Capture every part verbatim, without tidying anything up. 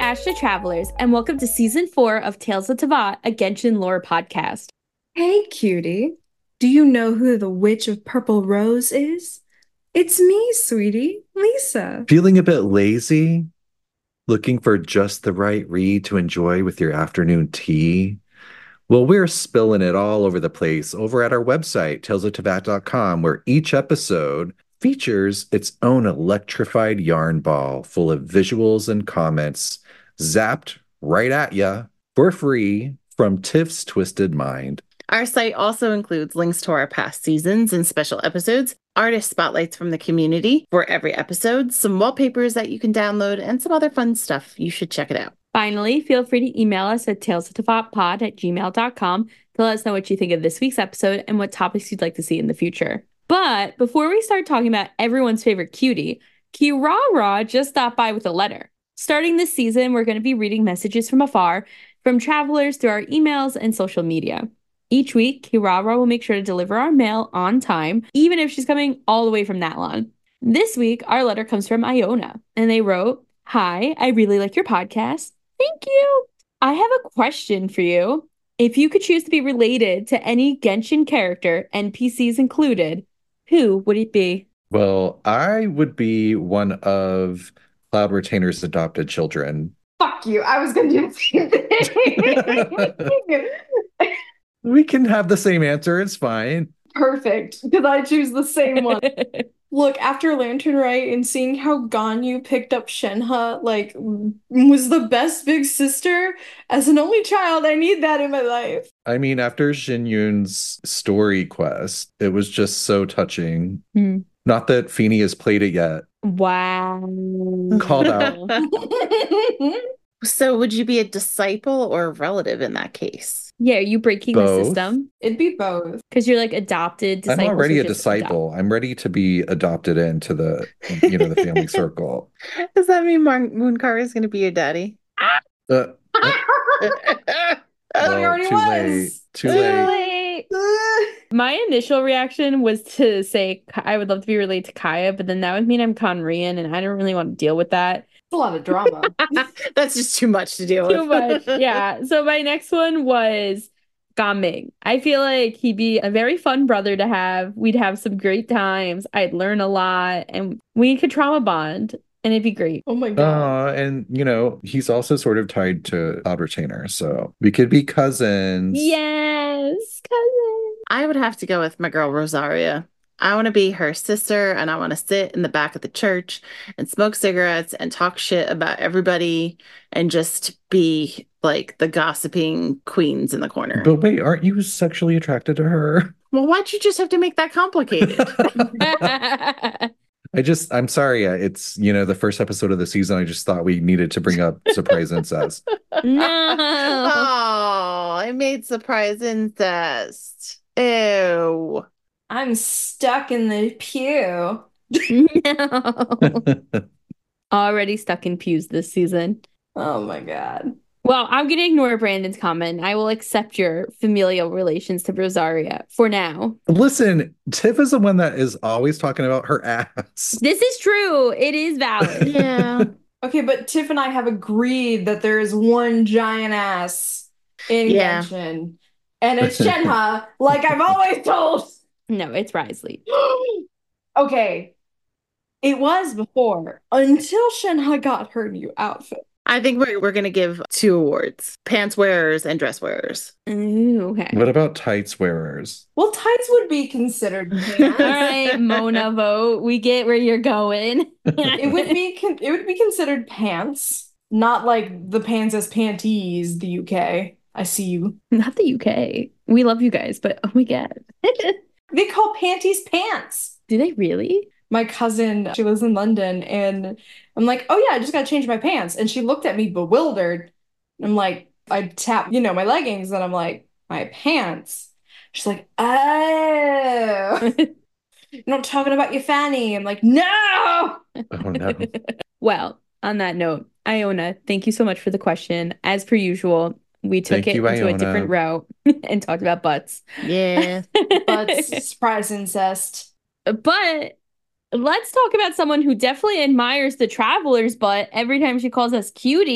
Ash the Travelers, and welcome to Season four of Tales of Teyvat, a Genshin lore podcast. Hey, cutie. Do you know who the Witch of Purple Rose is? It's me, sweetie, Lisa. Feeling a bit lazy? Looking for just the right read to enjoy with your afternoon tea? Well, we're spilling it all over the place over at our website, tales of teyvat dot com, where each episode features its own electrified yarn ball full of visuals and comments zapped right at ya for free from Tiff's twisted mind. Our site also includes links to our past seasons and special episodes, artist spotlights from the community for every episode, some wallpapers that you can download, and some other fun stuff. You should check it out. Finally, feel free to email us at tales of teyvat pod at gmail dot com to let us know what you think of this week's episode and what topics you'd like to see in the future. But before we start talking about everyone's favorite cutie, Kirara just stopped by with a letter. Starting this season, we're going to be reading messages from afar from travelers through our emails and social media. Each week, Kirara will make sure to deliver our mail on time, even if she's coming all the way from Natlan. This week, our letter comes from Iona, and they wrote, "Hi, I really like your podcast. Thank you. I have a question for you. If you could choose to be related to any Genshin character, N P Cs included, who would it be?" Well, I would be one of Cloud Retainer's adopted children. Fuck you. I was going to do the same thing. We can have the same answer. It's fine. Perfect, because I choose the same one. Look, after Lantern Rite and seeing how Ganyu picked up Shenhe, like, was the best big sister, as an only child, I need that in my life. I mean, after Xin Yun's story quest, it was just so touching. Hmm. Not that Feeny has played it yet. Wow. Called out. So would you be a disciple or a relative in that case? Yeah, are you breaking Both. the system? It'd be both. Because you're like adopted I'm disciples. already who a just disciple. I'm ready to be adopted into the, you know, the family circle. Does that mean Mar- Moonkara is going to be your daddy? Uh, uh, Oh, he already too was. late. Too Too late. late. Ugh. My initial reaction was to say I would love to be related to Kaya, but then that would mean I'm Conrian, and I don't really want to deal with that. It's a lot of drama. That's just too much to deal with. Too much. Yeah. So my next one was Gaming. I feel like he'd be a very fun brother to have. We'd have some great times. I'd learn a lot, and we could trauma bond, and it'd be great. Oh my god. Uh, and, you know, he's also sort of tied to Cloud Retainer, so we could be cousins. Yes, cousin. I would have to go with my girl Rosaria. I want to be her sister, and I want to sit in the back of the church and smoke cigarettes and talk shit about everybody and just be like the gossiping queens in the corner. But wait, aren't you sexually attracted to her? Well, why'd you just have to make that complicated? I just, I'm sorry. uh, It's, you know, the first episode of the season. I just thought we needed to bring up surprise incest. No. Oh, I made surprise incest. Ew. I'm stuck in the pew. No. Already stuck in pews this season. Oh my god. Well, I'm going to ignore Brandon's comment. I will accept your familial relations to Rosaria for now. Listen, Tiff is the one that is always talking about her ass. This is true. It is valid. Yeah. Okay, but Tiff and I have agreed that there is one giant ass in Yeah. Genshin. And it's Shenhe, like I've always told. No, it's Risley. Okay. It was before, until Shenhe got her new outfit. I think we're, we're going to give two awards, pants wearers and dress wearers. Ooh, okay. What about tights wearers? Well, tights would be considered All pants. right, Mona vote. We get where you're going. It would be con- it would be considered pants, not like the pants as panties, the U K. I see you. Not the U K. We love you guys, but oh my God. They call panties pants. Do they really? My cousin, she lives in London, and I'm like, oh yeah, I just gotta change my pants. And she looked at me bewildered. I'm like, I tap, you know, my leggings, and I'm like, my pants. She's like, oh, you're not talking about your fanny. I'm like, no. Oh, no. Well, on that note, Iona, thank you so much for the question. As per usual, we took Thank it you, into a Iona. different route and talked about butts. Yeah. But surprise incest. But let's talk about someone who definitely admires the traveler's butt every time she calls us cutie.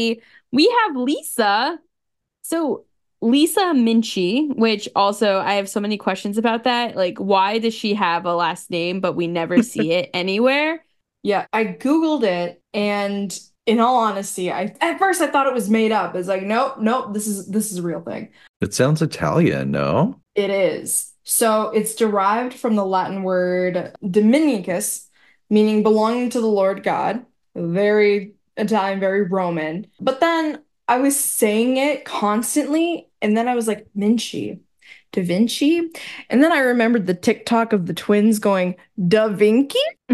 We have Lisa. So Lisa Minchie, which also I have so many questions about that. Like, why does she have a last name, but we never see it anywhere? Yeah, I Googled it, and in all honesty, I at first I thought it was made up. It's like, nope, nope, this is this is a real thing. It sounds Italian, no? It is. So it's derived from the Latin word Dominicus, meaning belonging to the Lord God. Very Italian, very Roman. But then I was saying it constantly, and then I was like, Minci, Da Vinci. And then I remembered the TikTok of the twins going, Da Vinci?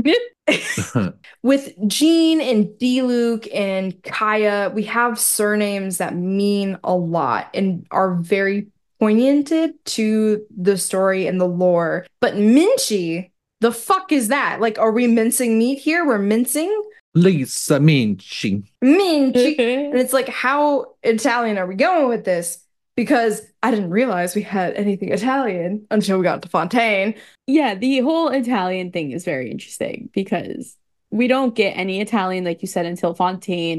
With Jean and D-Luke and Kaya, we have surnames that mean a lot and are very poignanted to the story and the lore. But Minci, the fuck is that? Like, are we mincing meat here? We're mincing? Lisa Minci. Minci. And it's like, how Italian are we going with this? Because I didn't realize we had anything Italian until we got to Fontaine. Yeah, the whole Italian thing is very interesting because we don't get any Italian, like you said, until Fontaine.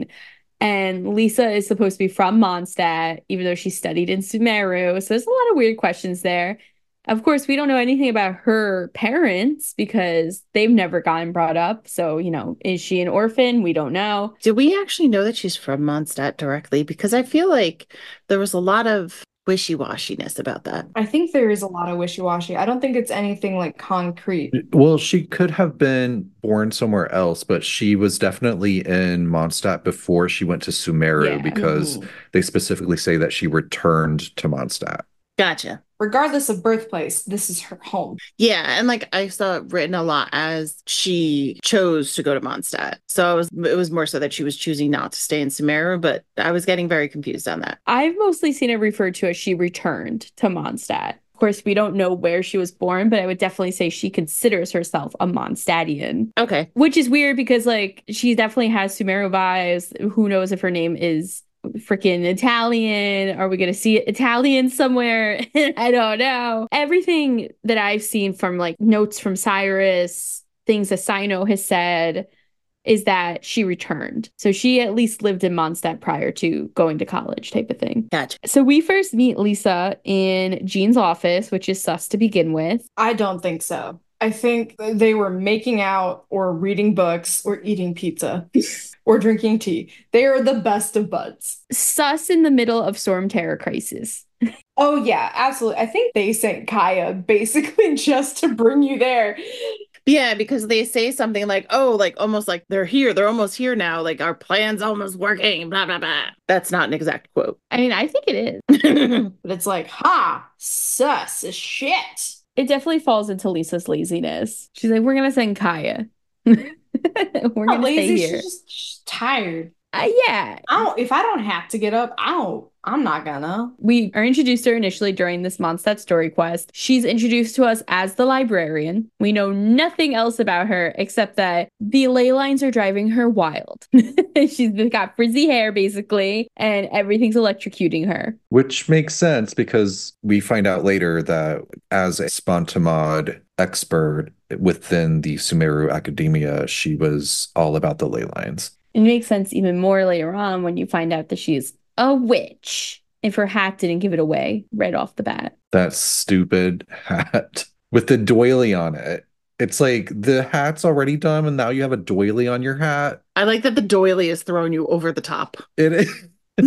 And Lisa is supposed to be from Mondstadt, even though she studied in Sumeru. So there's a lot of weird questions there. Of course, we don't know anything about her parents because they've never gotten brought up. So, you know, is she an orphan? We don't know. Do we actually know that she's from Mondstadt directly? Because I feel like there was a lot of wishy-washiness about that. I think there is a lot of wishy-washy. I don't think it's anything like concrete. Well, she could have been born somewhere else, but she was definitely in Mondstadt before she went to Sumeru Yeah. because Mhm. they specifically say that she returned to Mondstadt. Gotcha. Regardless of birthplace, this is her home. Yeah, and like I saw it written a lot as she chose to go to Mondstadt. So it was it was more so that she was choosing not to stay in Sumeru, but I was getting very confused on that. I've mostly seen it referred to as she returned to Mondstadt. Of course, we don't know where she was born, but I would definitely say she considers herself a Mondstadtian. Okay. Which is weird because, like, she definitely has Sumeru vibes. Who knows if her name is freaking Italian? Are we going to see Italian somewhere? I don't know. Everything that I've seen from, like, notes from Cyrus, things that Sino has said, is that she returned. So she at least lived in Mondstadt prior to going to college type of thing. Gotcha. So we first meet Lisa in Jean's office, which is sus to begin with. I don't think so. I think they were making out or reading books or eating pizza or drinking tea. They are the best of buds. Sus in the middle of Storm Terror Crisis. Oh, yeah, absolutely. I think they sent Kaya basically just to bring you there. Yeah, because they say something like, oh, like almost like they're here. They're almost here now. Like our plan's almost working, blah, blah, blah. That's not an exact quote. I mean, I think it is. But it's like, ha, sus as shit. It definitely falls into Lisa's laziness. She's like, we're going to send Kaya. we're Not going to stay lazy, here. she's just she's tired. Uh, yeah. I don't, if I don't have to get up, I don't, I'm not gonna. We are introduced to her initially during this Mondstadt story quest. She's introduced to us as the librarian. We know nothing else about her except that the ley lines are driving her wild. She's got frizzy hair, basically, and everything's electrocuting her. Which makes sense because we find out later that as a Spontamod expert within the Sumeru Academia, she was all about the ley lines. It makes sense even more later on when you find out that she's a witch. If her hat didn't give it away right off the bat. That stupid hat with the doily on it. It's like the hat's already done and now you have a doily on your hat. I like that the doily is throwing you over the top. It is.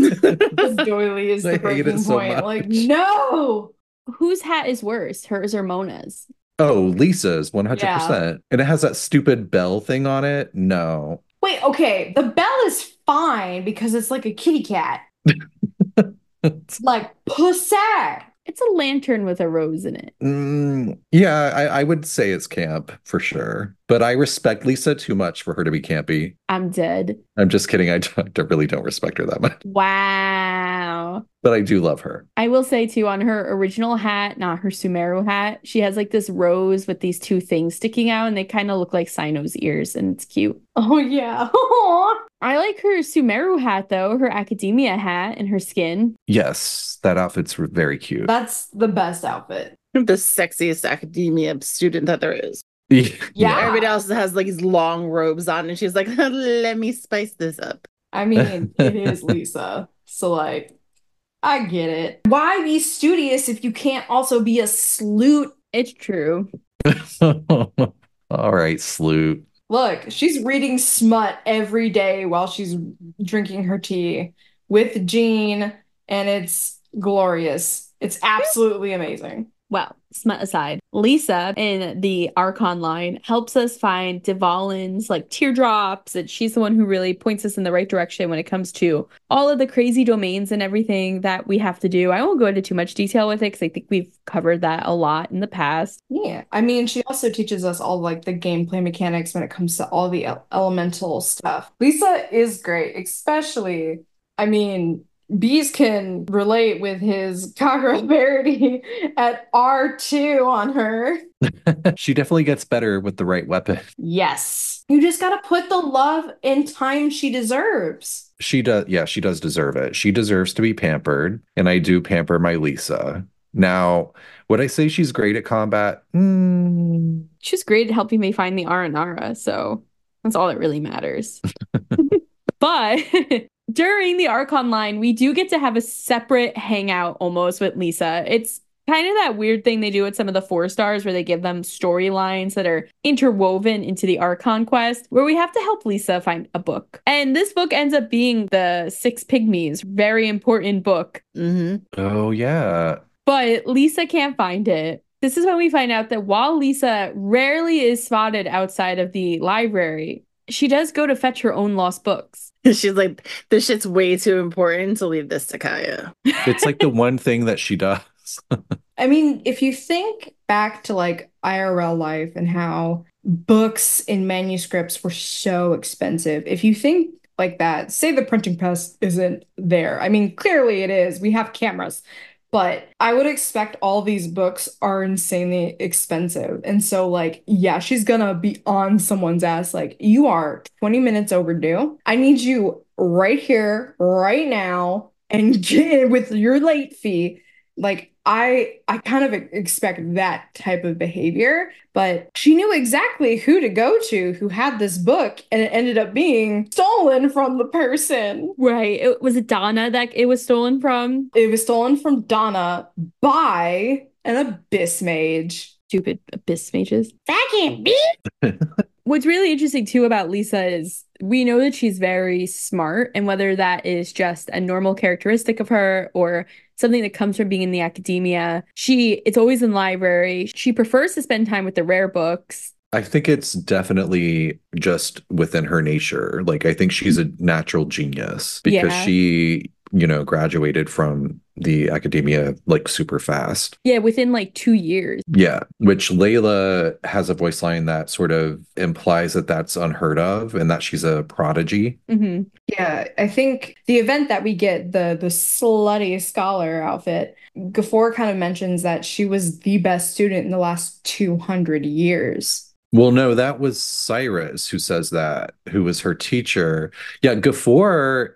This doily is I the hate it breaking so point. much. Like, no. Whose hat is worse, hers or Mona's? Oh, Lisa's one hundred percent. And it has that stupid bell thing on it. No. Wait, okay. The bell is fine because it's like a kitty cat. Like, pussy. It's a lantern with a rose in it. Mm, yeah, I, I would say it's camp for sure. But I respect Lisa too much for her to be campy. I'm dead. I'm just kidding. I don't, I really don't respect her that much. Wow. But I do love her. I will say too, on her original hat, not her Sumeru hat, she has like this rose with these two things sticking out and they kind of look like Sino's ears and it's cute. Oh, yeah. I like her Sumeru hat though, her academia hat and her skin. Yes, that outfit's very cute. That's the best outfit. The sexiest academia student that there is. Yeah. Everybody else has like these long robes on, and she's like, let me spice this up. I I mean, it is Lisa. So, like, I get it. Why be studious if you can't also be a sleut? It's true. All right, Sloot. Look, she's reading smut every day while she's drinking her tea with Jean, and it's glorious. It's absolutely amazing. Well, smut aside, Lisa in the Archon line helps us find Dvalin's like teardrops, and she's the one who really points us in the right direction when it comes to all of the crazy domains and everything that we have to do. I won't go into too much detail with it because I think we've covered that a lot in the past. Yeah, I mean, she also teaches us all like the gameplay mechanics when it comes to all the el- elemental stuff. Lisa is great, especially, I mean, Bees can relate with his Kagura Verity at R two on her. She definitely gets better with the right weapon. Yes. You just gotta put the love and time she deserves. She does, yeah, she does deserve it. She deserves to be pampered, and I do pamper my Lisa. Now, would I say she's great at combat? Mm. She's great at helping me find the Aranara, so that's all that really matters. But during the Archon line, we do get to have a separate hangout almost with Lisa. It's kind of that weird thing they do with some of the four stars where they give them storylines that are interwoven into the Archon quest, where we have to help Lisa find a book. And this book ends up being the Six Pygmies, very important book. Mm-hmm. Oh, yeah. But Lisa can't find it. This is when we find out that while Lisa rarely is spotted outside of the library, she does go to fetch her own lost books. She's like, this shit's way too important to leave this to Kaya. It's like the one thing that she does. I mean, if you think back to like I R L life and how books and manuscripts were so expensive, if you think like that, say the printing press isn't there. I mean, clearly it is. We have cameras. But I would expect all these books are insanely expensive. And so, like, yeah, she's gonna be on someone's ass. Like, you are twenty minutes overdue. I need you right here, right now, and get with your late fee. Like, I I kind of expect that type of behavior, but she knew exactly who to go to who had this book, and it ended up being stolen from the person. Right. It, was it Donna that it was stolen from? It was stolen from Donna by an abyss mage. Stupid abyss mages. That can't be. What's really interesting too about Lisa is we know that she's very smart, and whether that is just a normal characteristic of her or something that comes from being in the academia, she it's always in library. She prefers to spend time with the rare books. I think it's definitely just within her nature. Like, I think she's a natural genius because Yeah. she, you know, graduated from the academia like super fast. Yeah, within like two years. Yeah, which Layla has a voice line that sort of implies that that's unheard of and that she's a prodigy. Mm-hmm. Yeah, I think the event that we get, the the slutty scholar outfit, Gafor kind of mentions that she was the best student in the last two hundred years. Well, no, that was Cyrus who says that, who was her teacher. Yeah, Gafor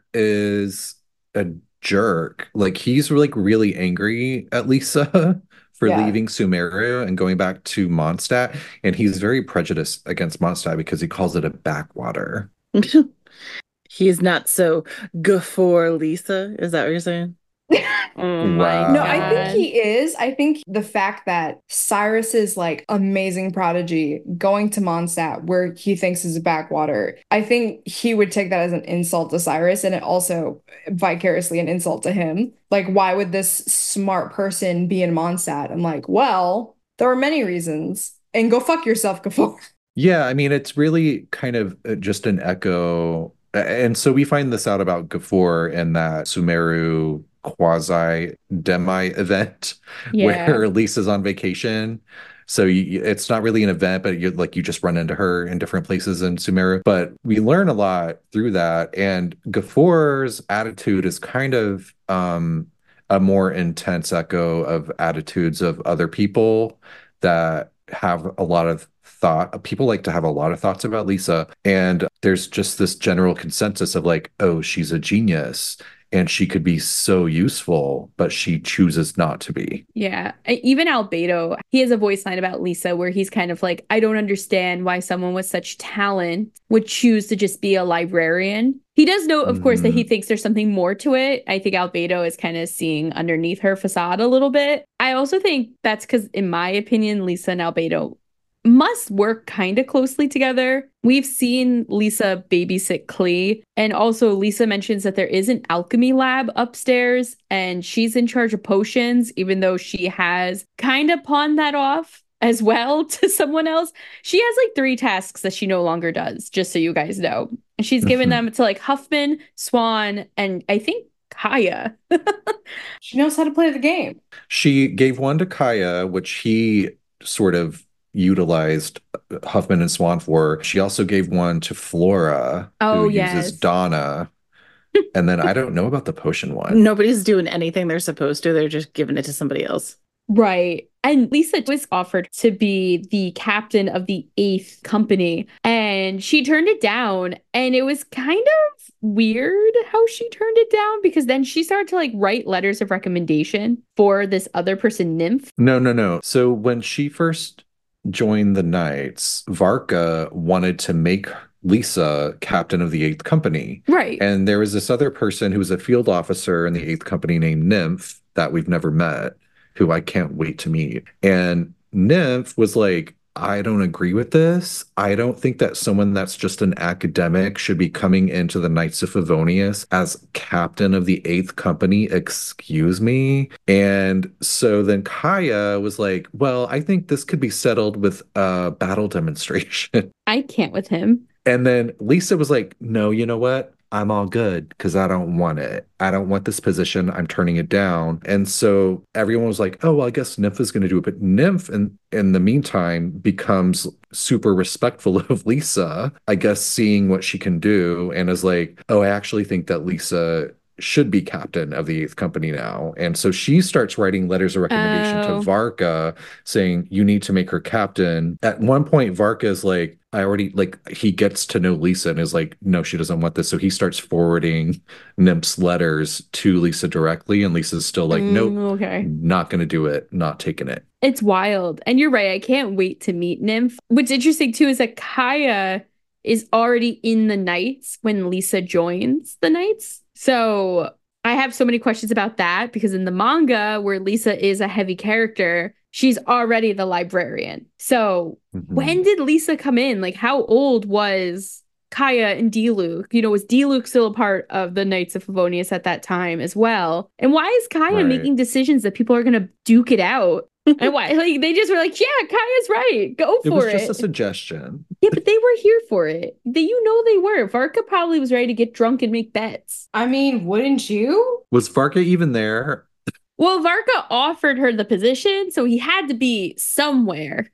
is a jerk. Like, he's like really angry at Lisa for Yeah. leaving Sumeru and going back to Mondstadt, and he's very prejudiced against Mondstadt because he calls it a backwater. He's not so good for Lisa. Is that what you're saying? Oh my Wow. No, I God. think he is. I think the fact that Cyrus's like amazing prodigy going to Mondstadt, where he thinks is a backwater, I think he would take that as an insult to Cyrus, and it also vicariously an insult to him. Like, why would this smart person be in Mondstadt? I'm like, well, there are many reasons. And go fuck yourself, Gafor. Yeah, I mean, it's really kind of uh, just an echo. And so we find this out about Gafor in that Sumeru quasi demi event Yeah. where Lisa's on vacation. So you, it's not really an event, but you like you just run into her in different places in Sumeru. But we learn a lot through that. And Gafor's attitude is kind of um, a more intense echo of attitudes of other people that have a lot of thought. People like to have a lot of thoughts about Lisa. And there's just this general consensus of like, oh, she's a genius. and she could be so useful, but she chooses not to be. Yeah. I- Even Albedo, he has a voice line about Lisa where he's kind of like, I don't understand why someone with such talent would choose to just be a librarian. He does note, of course, that he Mhm. thinks there's something more to it. I think Albedo is kind of seeing underneath her facade a little bit. I also think that's because, in my opinion, Lisa and Albedo must work kind of closely together. We've seen Lisa babysit Klee, and also Lisa mentions that there is an alchemy lab upstairs, and she's in charge of potions, even though she has kind of pawned that off as well to someone else. She has like three tasks that she no longer does, just so you guys know. And she's given Mhm. them to like Huffman, Swan, and I think Kaya. She knows how to play the game. She gave one to Kaya, which he sort of utilized Huffman and Swan for. She also gave one to Flora, Oh, who yes. uses Donna. And then I don't know about the potion one. Nobody's doing anything they're supposed to. They're just giving it to somebody else. Right. And Lisa was offered to be the captain of the eighth company, and she turned it down. And it was kind of weird how she turned it down, because then she started to like write letters of recommendation for this other person, Nymph. No, no, no. So when she first joined the Knights, Varka wanted to make Lisa captain of the eighth company. Right. And there was this other person who was a field officer in the eighth company named Nymph that we've never met, who I can't wait to meet. And Nymph was like, I don't agree with this. I don't think that someone that's just an academic should be coming into the Knights of Favonius as captain of the eighth company. Excuse me. And so then Kaya was like, well, I think this could be settled with a battle demonstration. I can't with him. And then Lisa was like, no, you know what? I'm all good because I don't want it. I don't want this position. I'm turning it down. And so everyone was like, oh, well, I guess Nymph is going to do it. But Nymph, in, in the meantime, becomes super respectful of Lisa, I guess, seeing what she can do, and is like, oh, I actually think that Lisa should be captain of the eighth company now. And so she starts writing letters of recommendation Oh. to Varka saying, you need to make her captain. At one point, Varka is like, I already, like, he gets to know Lisa and is like, no, she doesn't want this. So he starts forwarding Nymph's letters to Lisa directly. And Lisa's still like, nope, Mm, okay. not going to do it, not taking it. It's wild. And you're right. I can't wait to meet Nymph. What's interesting too is that Kaya is already in the Knights when Lisa joins the Knights. So I have so many questions about that, because in the manga, where Lisa is a heavy character, she's already the librarian. So Mhm. when did Lisa come in? Like, how old was Kaya and Diluc? You know, was Diluc still a part of the Knights of Favonius at that time as well? And why is Kaya Right. making decisions that people are going to duke it out? And why? Like, they just were like, yeah, Kaya's right. Go It for was it. just a suggestion. Yeah, but they were here for it. They, you know they were. Varka probably was ready to get drunk and make bets. I mean, wouldn't you? Was Varka even there? Well, Varka offered her the position, so he had to be somewhere.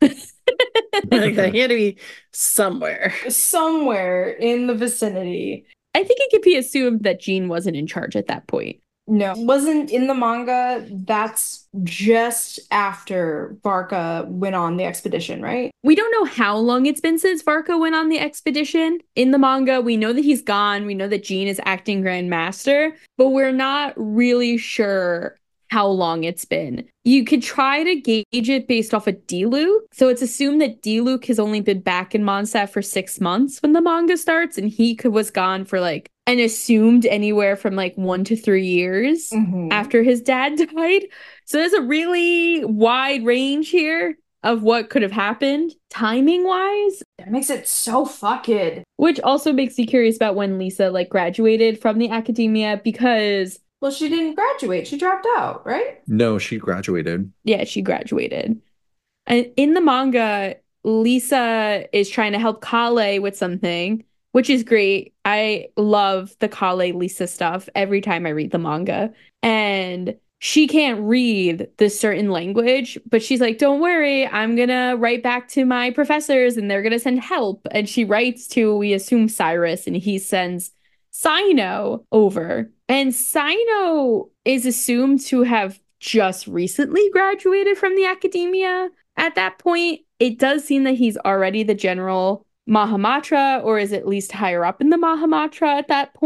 Like, he had to be somewhere. Somewhere in the vicinity. I think it could be assumed that Jean wasn't in charge at that point. No, wasn't in the manga. That's just after Varka went on the expedition, right? We don't know how long it's been since Varka went on the expedition. In the manga, we know that he's gone. We know that Jean is acting Grand Master, but we're not really sure how long it's been. You could try to gauge it based off of Diluc. So it's assumed that Diluc has only been back in Mondstadt for six months when the manga starts, and he could, was gone for like, and assumed anywhere from like one to three years Mhm. after his dad died. So there's a really wide range here of what could have happened timing wise, That makes it so fucked. which also makes me curious about when Lisa like graduated from the academia, because Well, she didn't graduate. She dropped out, right? No, she graduated. yeah, she graduated. And in the manga, Lisa is trying to help Kale with something, which is great. I love the Kale Lisa stuff every time I read the manga. And she can't read this certain language, but she's like, don't worry, I'm gonna write back to my professors and they're gonna send help. And she writes to, we assume, Cyrus, and he sends Sino over. And Sino is assumed to have just recently graduated from the academia. At that point, it does seem that he's already the general Mahamatra, or is at least higher up in the Mahamatra at that point.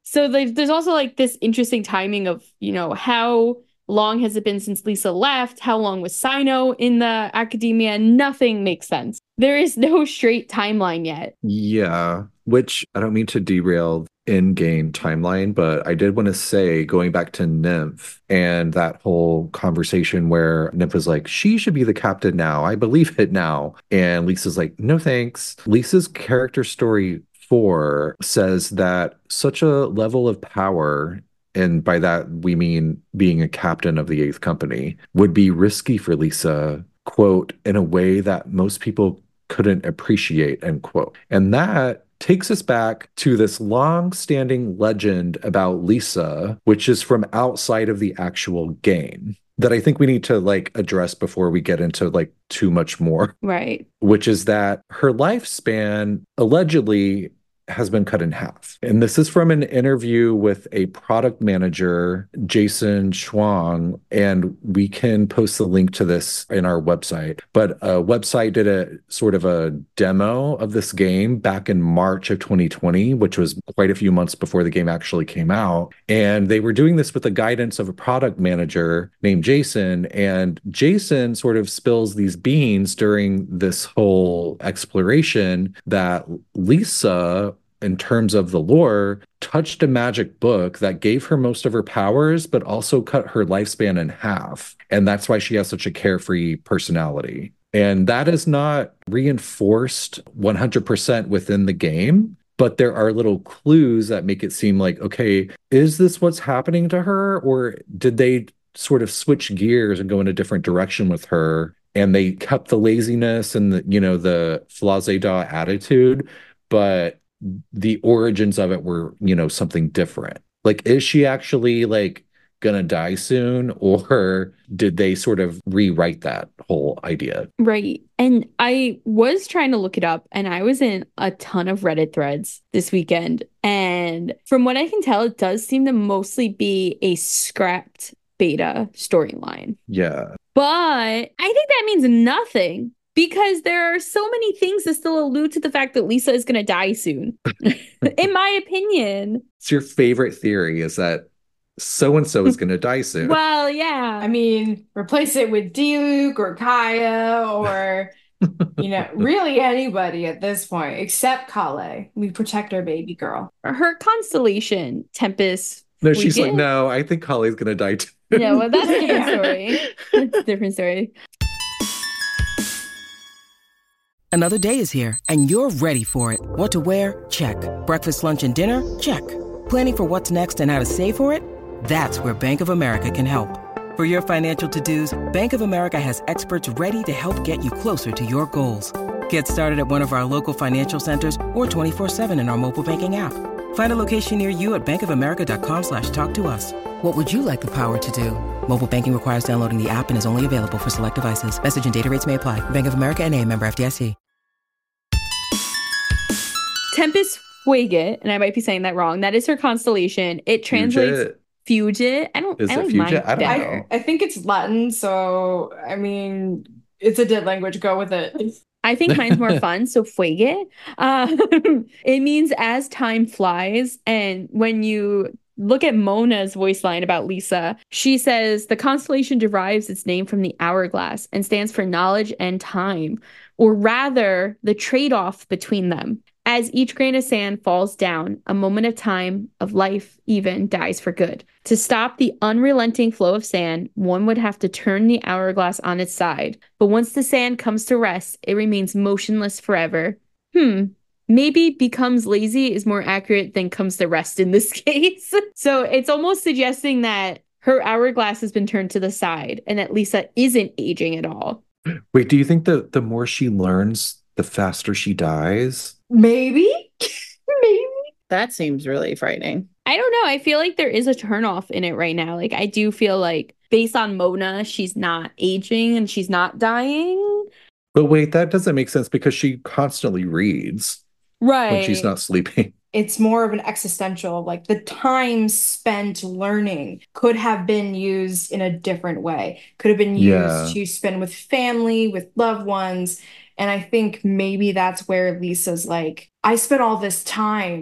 So there's there's also like this interesting timing of, you know, how long has it been since Lisa left? How long was Sino in the academia? Nothing makes sense. There is no straight timeline yet. Yeah, which I don't mean to derail in-game timeline, but I did want to say, going back to Nymph and that whole conversation where Nymph was like, she should be the captain now. I believe it now. And Lisa's like, no thanks. Lisa's character story four says that such a level of power, and by that we mean being a captain of the Eighth Company, would be risky for Lisa, quote, in a way that most people couldn't appreciate, end quote. And that takes us back to this long-standing legend about Lisa, which is from outside of the actual game, that I think we need to like address before we get into like too much more. Right. Which is that her lifespan allegedly has been cut in half. And this is from an interview with a product manager, Jason Schwang, and we can post the link to this in our website. But a website did a sort of a demo of this game back in March of twenty twenty, which was quite a few months before the game actually came out. And they were doing this with the guidance of a product manager named Jason. And Jason sort of spills these beans during this whole exploration that Lisa, in terms of the lore, touched a magic book that gave her most of her powers, but also cut her lifespan in half. And that's why she has such a carefree personality. And that is not reinforced one hundred percent within the game, but there are little clues that make it seem like, okay, is this what's happening to her? Or did they sort of switch gears and go in a different direction with her? And they kept the laziness and the, you know, the flazé-da attitude, but the origins of it were, you know, something different. Like, is she actually like gonna die soon, or did they sort of rewrite that whole idea? Right. And I was trying to look it up, and I was in a ton of Reddit threads this weekend. And from what I can tell, it does seem to mostly be a scrapped beta storyline. Yeah. But I think that means nothing, because there are so many things that still allude to the fact that Lisa is going to die soon, in my opinion. It's your favorite theory is that so-and-so is going to die soon. Well, yeah. I mean, replace it with Diluc or Kaya or, you know, really anybody at this point, except Kale. We protect our baby girl. Her constellation, Tempest. No, she's Fugit? like, no, I think Kale's going to die too. Yeah, well, that's a different Yeah. story. That's a different story. Another day is here, and you're ready for it. What to wear? Check. Breakfast, lunch, and dinner? Check. Planning for what's next and how to save for it? That's where Bank of America can help. For your financial to-dos, Bank of America has experts ready to help get you closer to your goals. Get started at one of our local financial centers or twenty-four seven in our mobile banking app. Find a location near you at bankofamerica.com slash talk to us. What would you like the power to do? Mobile banking requires downloading the app and is only available for select devices. Message and data rates may apply. Bank of America N A, member F D I C. Tempest Fugit, and I might be saying that wrong. That is her constellation. It translates Fugit. I don't. Is I it like Fugit? mine I don't better. know. I, I think it's Latin, so I mean, it's a dead language. Go with it. I think mine's more fun. So Fugit. Uh, it means as time flies, and when you look at Mona's voice line about Lisa, she says the constellation derives its name from the hourglass and stands for knowledge and time, or rather, the trade-off between them. As each grain of sand falls down, a moment of time, of life even, dies for good. To stop the unrelenting flow of sand, one would have to turn the hourglass on its side. But once the sand comes to rest, it remains motionless forever. Hmm. Maybe becomes lazy is more accurate than comes to rest in this case. So it's almost suggesting that her hourglass has been turned to the side and that Lisa isn't aging at all. Wait, do you think that the more she learns, the faster she dies? Maybe, maybe. That seems really frightening. I don't know. I feel like there is a turnoff in it right now. Like, I do feel like based on Mona, she's not aging and she's not dying. But wait, that doesn't make sense because she constantly reads Right. when she's not sleeping. It's more of an existential, like the time spent learning could have been used in a different way, could have been used Yeah. to spend with family, with loved ones. And I think maybe that's where Lisa's like, I spent all this time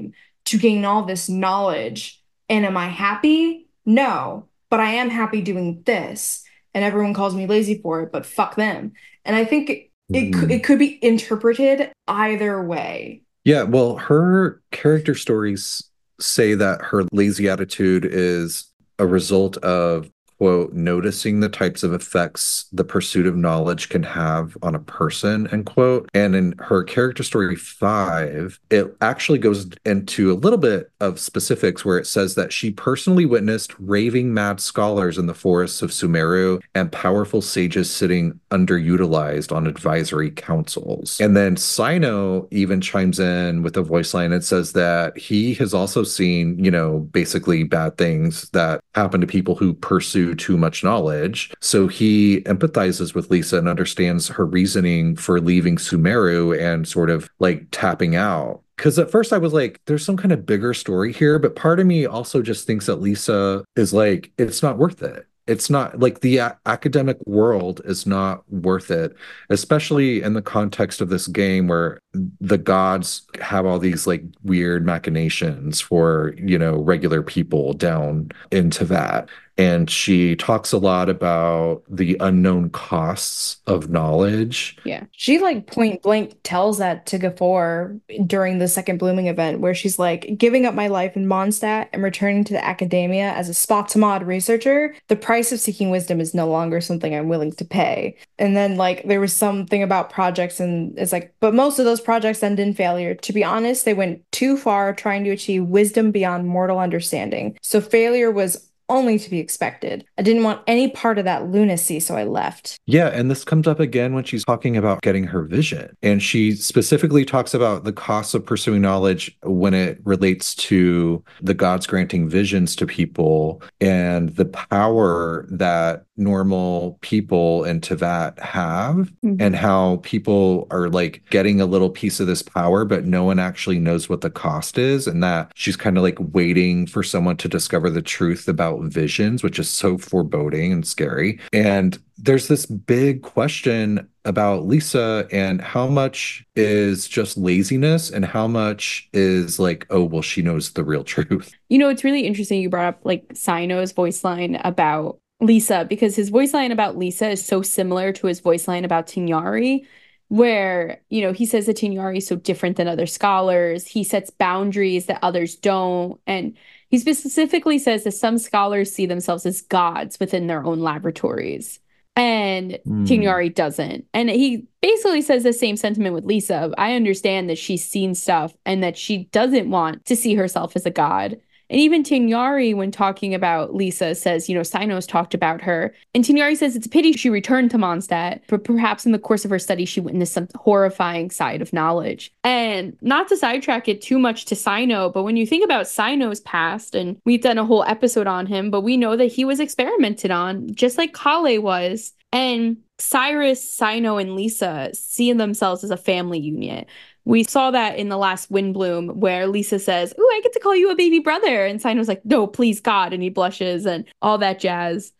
to gain all this knowledge. And am I happy? No, but I am happy doing this. And everyone calls me lazy for it, but fuck them. And I think it, it, Mhm. it could be interpreted either way. Yeah, well, her character stories say that her lazy attitude is a result of, quote, noticing the types of effects the pursuit of knowledge can have on a person, end quote. And in her character story five, it actually goes into a little bit of specifics where it says that she personally witnessed raving mad scholars in the forests of Sumeru and powerful sages sitting underutilized on advisory councils. And then Sino even chimes in with a voice line and says that he has also seen, you know, basically bad things that happen to people who pursue too much knowledge. So he empathizes with Lisa and understands her reasoning for leaving Sumeru and sort of like tapping out. Because at first I was like, there's some kind of bigger story here. But part of me also just thinks that Lisa is like, it's not worth it. It's not like the a- academic world is not worth it, especially in the context of this game where the gods have all these like weird machinations for, you know, regular people down into that. And she talks a lot about the unknown costs of knowledge. Yeah. She like point blank tells that to Gafor during the second blooming event where she's like, giving up my life in Mondstadt and returning to the academia as a spot-to-mod researcher, the price of seeking wisdom is no longer something I'm willing to pay. And then like there was something about projects and it's like, but most of those projects ended in failure. To be honest, they went too far trying to achieve wisdom beyond mortal understanding. So failure was only to be expected. I didn't want any part of that lunacy, so I left. Yeah, and this comes up again when she's talking about getting her vision. And she specifically talks about the costs of pursuing knowledge when it relates to the gods granting visions to people and the power that normal people in Teyvat have, mm-hmm. and how people are like getting a little piece of this power, but no one actually knows what the cost is. And that she's kind of like waiting for someone to discover the truth about visions, which is so foreboding and scary. And there's this big question about Lisa and how much is just laziness and how much is like, oh, well, she knows the real truth. You know, it's really interesting you brought up like Sino's voice line about Lisa, because his voice line about Lisa is so similar to his voice line about Tignari, where, you know, he says that Tignari is so different than other scholars. He sets boundaries that others don't. And he specifically says that some scholars see themselves as gods within their own laboratories. And mm. Tignari doesn't. And he basically says the same sentiment with Lisa. I understand that she's seen stuff and that she doesn't want to see herself as a god. And even Tignari, when talking about Lisa, says, you know, Sino's talked about her. And Tignari says it's a pity she returned to Mondstadt, but perhaps in the course of her study, she witnessed some horrifying side of knowledge. And not to sidetrack it too much to Sino, but when you think about Sino's past, and we've done a whole episode on him, but we know that he was experimented on, just like Kale was. And Cyrus, Sino, and Lisa see themselves as a family unit. We saw that in the last Windbloom where Lisa says, "Ooh, I get to call you a baby brother." And Sino's like, "No, please, God." And he blushes and all that jazz.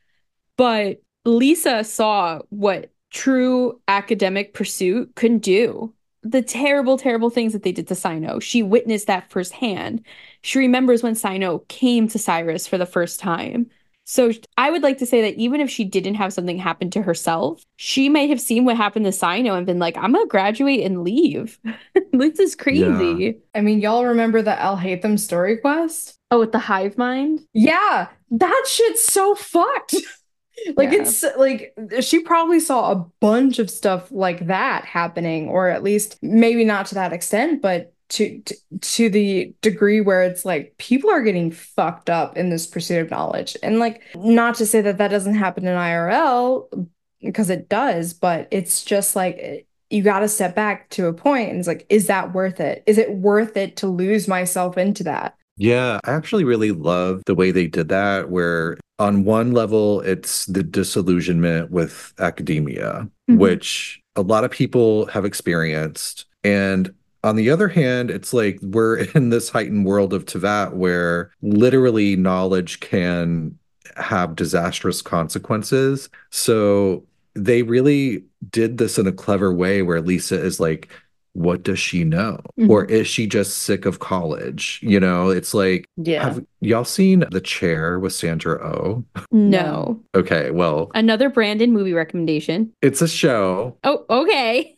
But Lisa saw what true academic pursuit can do. The terrible, terrible things that they did to Sino. She witnessed that firsthand. She remembers when Sino came to Cyrus for the first time. So I would like to say that even if she didn't have something happen to herself, she might have seen what happened to Sino and been like, I'm going to graduate and leave. This is crazy. Yeah. I mean, y'all remember the Alhaitham story quest? Oh, with the hive mind? Yeah, that shit's so fucked. Like, yeah. It's like she probably saw a bunch of stuff like that happening, or at least maybe not to that extent, but To, to to the degree where it's like people are getting fucked up in this pursuit of knowledge. And like, not to say that that doesn't happen in I R L, because it does, but it's just like you got to step back to a point and it's like, is that worth it? Is it worth it to lose myself into that? Yeah, I actually really love the way they did that, where on one level, it's the disillusionment with academia, mm-hmm. which a lot of people have experienced. And on the other hand, it's like we're in this heightened world of Teyvat where literally knowledge can have disastrous consequences. So they really did this in a clever way where Lisa is like what does she know? Mhm. Or is she just sick of college? You know, it's like, Yeah. have y'all seen The Chair with Sandra Oh? No. Okay, well, Another Brandon movie recommendation. it's a show. Oh, okay.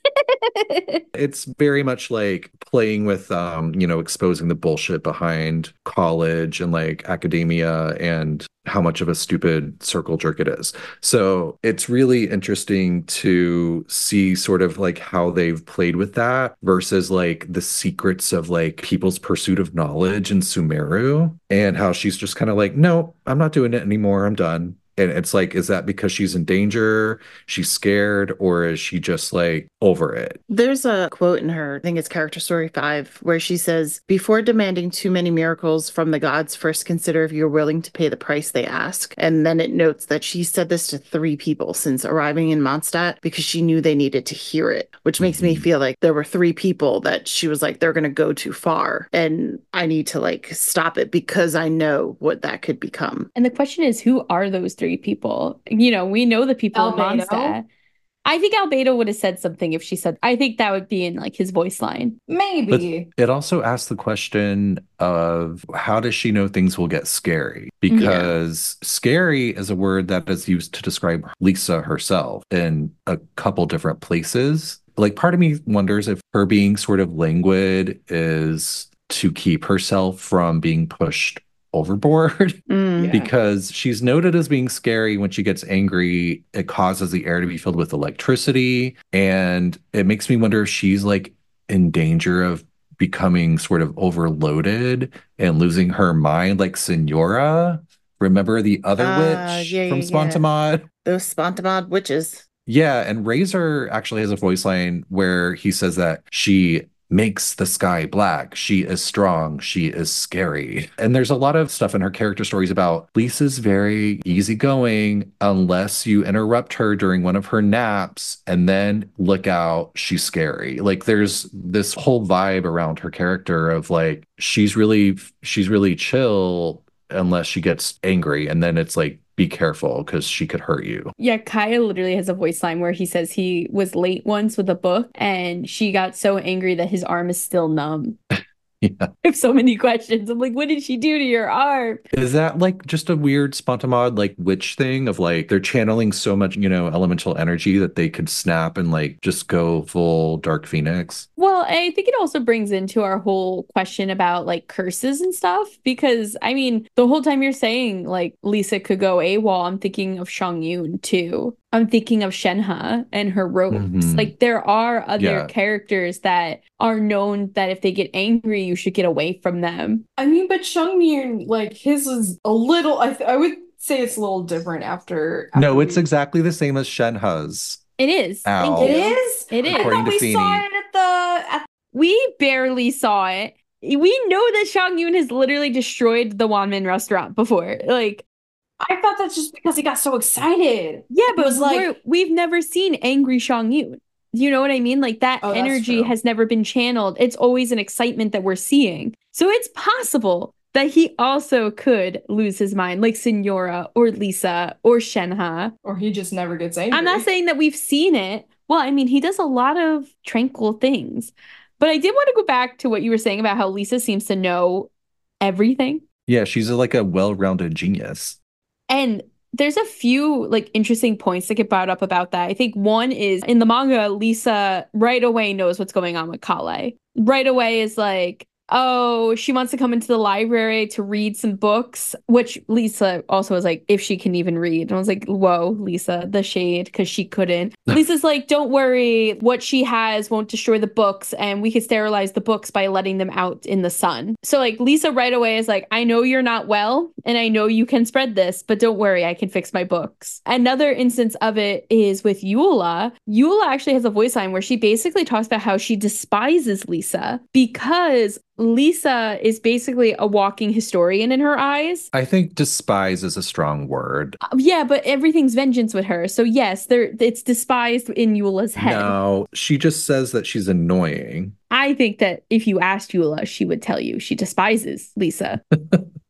It's very much like playing with, um, you know, exposing the bullshit behind college and like academia and how much of a stupid circle jerk it is. So it's really interesting to see sort of like how they've played with that versus like the secrets of like people's pursuit of knowledge in Sumeru and how she's just kind of like, no, I'm not doing it anymore. I'm done. And it's like, is that because she's in danger? She's scared, or is she just like over it? There's a quote in her, I think it's character story five, where she says, before demanding too many miracles from the gods, first consider if you're willing to pay the price they ask. And then it notes that she said this to three people since arriving in Mondstadt because she knew they needed to hear it, which makes me feel like there were three people that she was like, they're going to go too far. And I need to like stop it because I know what that could become. And the question is, who are those three people? You know, we know the people in Albedo? Mondstadt. I think Albedo would have said something if she said, I think that would be in like his voice line. Maybe. But it also asks the question of how does she know things will get scary? Because scary is a word that is used to describe Lisa herself in a couple different places. Like part of me wonders if her being sort of languid is to keep herself from being pushed overboard. Mm. Yeah. Because she's noted as being scary when she gets angry. It causes the air to be filled with electricity. And it makes me wonder if she's like in danger of becoming sort of overloaded and losing her mind, like Senora. Remember the other Ah, witch yeah, from yeah, yeah. Spontamod? Those Spontamod witches. Yeah, and Razor actually has a voice line where he says that she makes the sky black. She is strong. She is scary. And there's a lot of stuff in her character stories about Lisa's very easygoing unless you interrupt her during one of her naps and then look out, she's scary. Like there's this whole vibe around her character of like she's really she's really chill unless she gets angry and then it's like be careful because she could hurt you. Yeah, Kaya literally has a voice line where he says he was late once with a book and she got so angry that his arm is still numb. Yeah. I have so many questions. I'm like, what did she do to your arm? Is that like just a weird Spontamod like witch thing of like they're channeling so much, you know, elemental energy that they could snap and like just go full Dark Phoenix? Well, I think it also brings into our whole question about like curses and stuff because I mean, the whole time you're saying like Lisa could go AWOL, I'm thinking of Shang Yun too. I'm thinking of Shenhe and her robes. Mhm. Like there are other Yeah. characters that are known that if they get angry, you should get away from them. I mean, but Shungyun, like his is a little. I th- I would say it's a little different after. after No, it's we- exactly the same as Shenhe's. It is. Ow. Thank It you. is. It is. I According thought to we saw Feeny. it at the. At We barely saw it. We know that Shang Yun has literally destroyed the Wanmin restaurant before. Like, I thought that's just because he got so excited. yeah, It but was like- we're, we've never seen angry Shang Yun. You know what I mean? Like that Oh, that's energy true. has never been channeled. It's always an excitement that we're seeing. So it's possible that he also could lose his mind, like Senora or Lisa or Shenhe. Or he just never gets angry. I'm not saying that we've seen it. Well, I mean, he does a lot of tranquil things. But I did want to go back to what you were saying about how Lisa seems to know everything. Yeah, she's a, like a well-rounded genius. And there's a few like interesting points that get brought up about that. I think one is in the manga, Lisa right away knows what's going on with Kale. Right away is like, oh, she wants to come into the library to read some books, which Lisa also was like, if she can even read. And I was like, whoa, Lisa, the shade, because she couldn't. Lisa's like, don't worry, what she has won't destroy the books, and we could sterilize the books by letting them out in the sun. So like Lisa right away is like, I know you're not well, and I know you can spread this, but don't worry, I can fix my books. Another instance of it is with Eula. Eula actually has a voice line where she basically talks about how she despises Lisa because Lisa is basically a walking historian in her eyes. I think despise is a strong word. Uh, Yeah, but everything's vengeance with her. So yes, there it's despised in Eula's head. No, she just says that she's annoying. I think that if you asked Eula, she would tell you she despises Lisa.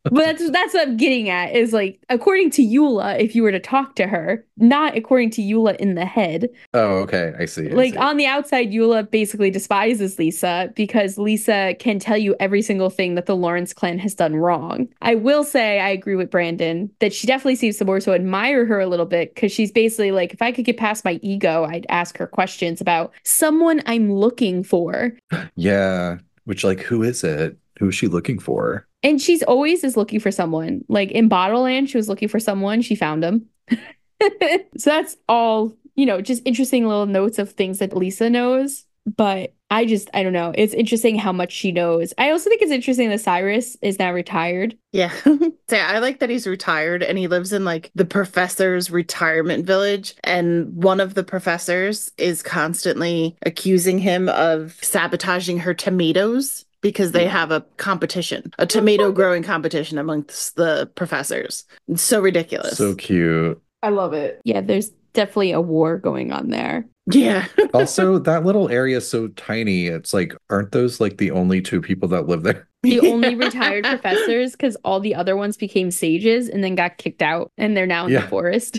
But that's that's what I'm getting at is like, according to Eula, if you were to talk to her, not according to Eula in the head. Oh, okay. I see. I Like see. on the outside, Eula basically despises Lisa because Lisa can tell you every single thing that the Lawrence clan has done wrong. I will say I agree with Brandon that she definitely seems to more so admire her a little bit because she's basically like, if I could get past my ego, I'd ask her questions about someone I'm looking for. Yeah. Which, like, who is it? Who is she looking for? And she's always is looking for someone. Like in Bottleland, she was looking for someone. She found him. So that's all, you know, just interesting little notes of things that Lisa knows. But I just, I don't know. It's interesting how much she knows. I also think it's interesting that Cyrus is now retired. Yeah. So I like that he's retired and he lives in like the professor's retirement village. And one of the professors is constantly accusing him of sabotaging her tomatoes because they have a competition, a tomato growing competition amongst the professors. It's so ridiculous. So cute. I love it. Yeah, there's definitely a war going on there. Yeah. Also, that little area is so tiny. It's like, aren't those like the only two people that live there? The only retired professors, because all the other ones became sages and then got kicked out and they're now in Yeah. the forest.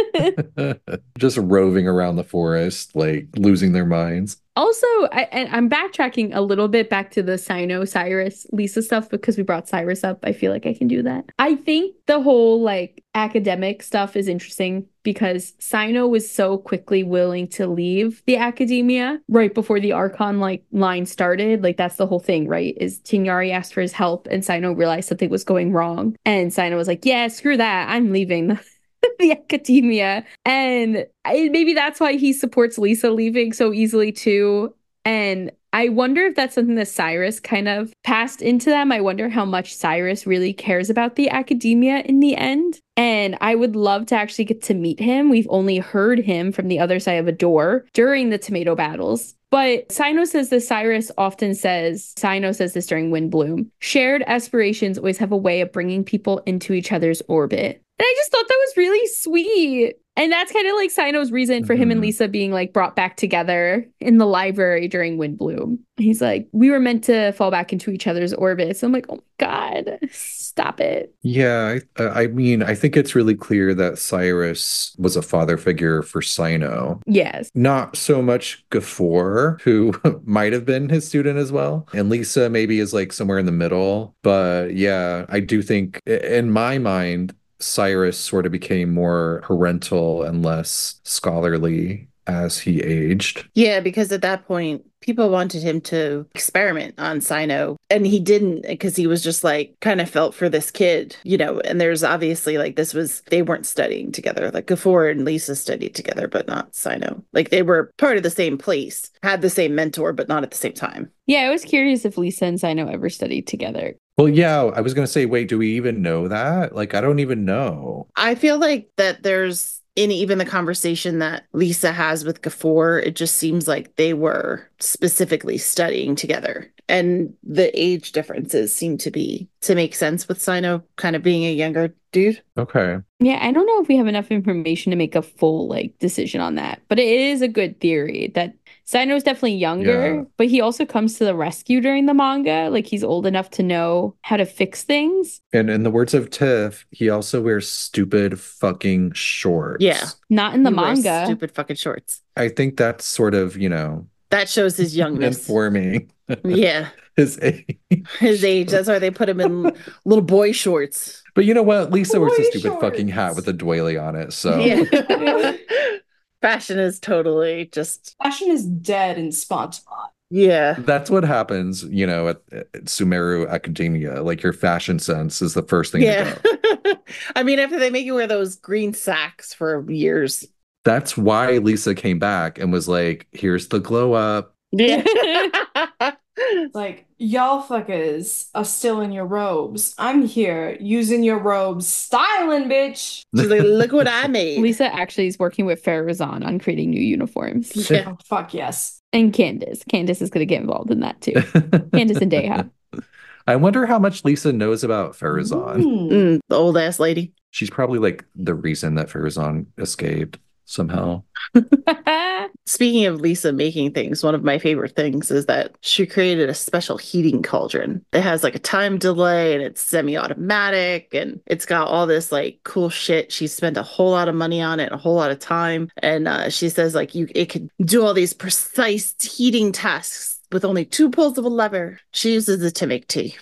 Just roving around the forest, like losing their minds. Also, I, and I'm backtracking a little bit back to the Sino, Cyrus, Lisa stuff because we brought Cyrus up. I feel like I can do that. I think the whole like academic stuff is interesting because Sino was so quickly willing to leave the academia right before the Archon like line started. Like that's the whole thing, right? Is Tignari asked for his help and Sino realized something was going wrong. And Sino was like, yeah, screw that. I'm leaving the academia. And I, maybe that's why he supports Lisa leaving so easily too. And I wonder if that's something that Cyrus kind of passed into them. I wonder how much Cyrus really cares about the academia in the end. And I would love to actually get to meet him. We've only heard him from the other side of a door during the tomato battles. But Sino says this, Cyrus often says, Sino says this during Windbloom, shared aspirations always have a way of bringing people into each other's orbit. And I just thought that was really sweet. And that's kind of like Sino's reason for him and Mhm. Lisa being like brought back together in the library during Windbloom. He's like, we were meant to fall back into each other's orbits. I'm like, oh my God, stop it. Yeah, I, I mean, I think it's really clear that Cyrus was a father figure for Sino. Yes. Not so much Gafor, who might have been his student as well. And Lisa maybe is like somewhere in the middle. But yeah, I do think i- in my mind, Cyrus sort of became more parental and less scholarly as he aged. Yeah, because at that point, people wanted him to experiment on Sino, and he didn't because he was just like kind of felt for this kid, you know. And there's obviously like this was they weren't studying together. Like Gafor and Lisa studied together, but not Sino. Like they were part of the same place, had the same mentor, but not at the same time. Yeah, I was curious if Lisa and Sino ever studied together. Well, yeah, I was going to say, wait, do we even know that? Like, I don't even know. I feel like that there's in even the conversation that Lisa has with Gafor, it just seems like they were specifically studying together. And the age differences seem to be to make sense with Sino kind of being a younger dude. Okay. Yeah, I don't know if we have enough information to make a full like decision on that, but it is a good theory that Sino is definitely younger, Yeah. but he also comes to the rescue during the manga. Like he's old enough to know how to fix things. And in the words of Tiff, he also wears stupid fucking shorts. Yeah. Not in the He wears manga. Stupid fucking shorts. I think that's sort of, you know, That shows his youngness. informing Yeah. his age. His age. That's why they put him in little boy shorts. But you know what? Lisa wears a Boy stupid fucking hat shorts. with a doily on it. So Yeah. Fashion is totally just, Fashion is dead in SpongeBob. yeah. that's what happens, you know, at, at Sumeru Academia. Like your fashion sense is the first thing to Yeah. go. I mean, after they make you wear those green sacks for years. That's why Lisa came back and was like, here's the glow up. Yeah. Like, y'all fuckers are still in your robes. I'm here using your robes, styling, bitch. She's like, look what I made. Lisa actually is working with Farazan on creating new uniforms. Yeah. Oh, fuck yes. And Candace. Candace is going to get involved in that too. Candace and Deha. I wonder how much Lisa knows about Farazan. Mm. Mm, the old ass lady. She's probably like the reason that Farazan escaped. somehow. Speaking of Lisa making things, one of my favorite things is that she created a special heating cauldron. It has like a time delay and it's semi-automatic and it's got all this like cool shit. She spent a whole lot of money on it, a whole lot of time. And uh, she says like you it could do all these precise heating tasks with only two pulls of a lever. She uses it to make tea.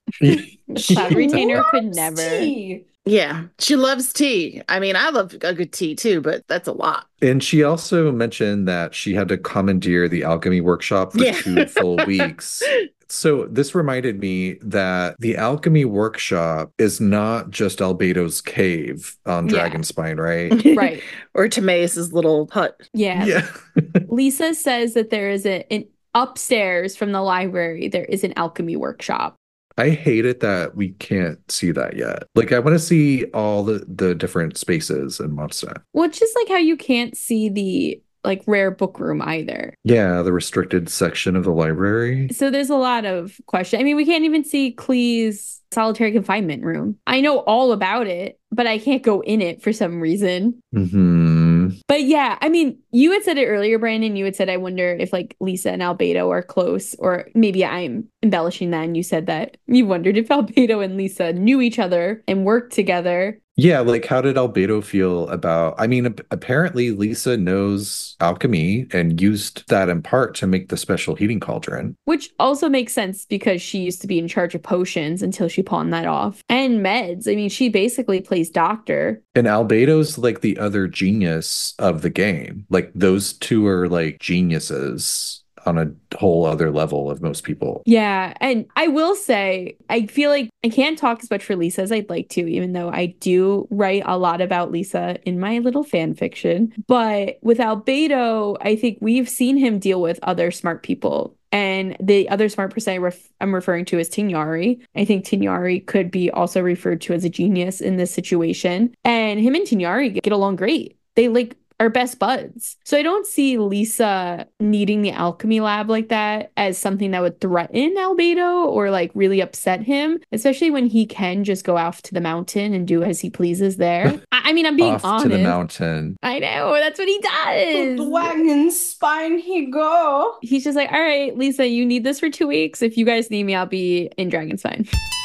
Cloud Retainer could Loves never. tea. Yeah, she loves tea. I mean, I love a good tea too, but that's a lot. And she also mentioned that she had to commandeer the alchemy workshop for Yeah. two full weeks. So this reminded me that the alchemy workshop is not just Albedo's cave on Yeah. Dragonspine, right? Right. Or Timaeus' little hut. Yeah. Yeah. Lisa says that there is a, an upstairs from the library, there is an alchemy workshop. I hate it that we can't see that yet. Like, I want to see all the, the different spaces in Mondstadt. Well, it's just like how you can't see the like rare book room either. Yeah, the restricted section of the library. So there's a lot of question. I mean, we can't even see Clee's solitary confinement room. I know all about it, but I can't go in it for some reason. Hmm. But yeah, I mean, you had said it earlier, Brandon. You had said, I wonder if like Lisa and Albedo are close, or maybe I'm embellishing that. And you said that you wondered if Albedo and Lisa knew each other and worked together. Yeah, like how did Albedo feel about? I mean, ap- apparently Lisa knows alchemy and used that in part to make the special heating cauldron. Which also makes sense because she used to be in charge of potions until she pawned that off. And meds. I mean, she basically plays doctor. And Albedo's like the other genius of the game. Like those two are like geniuses on a whole other level of most people. Yeah. And I will say, I feel like I can't talk as much for Lisa as I'd like to, even though I do write a lot about Lisa in my little fan fiction. But with Albedo, I think we've seen him deal with other smart people. And the other smart person I ref- I'm referring to is Tignari. I think Tignari could be also referred to as a genius in this situation. And him and Tignari get along great. They like are best buds. So I don't see Lisa needing the alchemy lab like that as something that would threaten Albedo or like really upset him, especially when he can just go off to the mountain and do as he pleases there. I, I mean, I'm being Off honest. to the mountain. I know, that's what he The does. wagon spine he go. He's just like, all right, Lisa, you need this for two weeks. If you guys need me, I'll be in Dragonspine.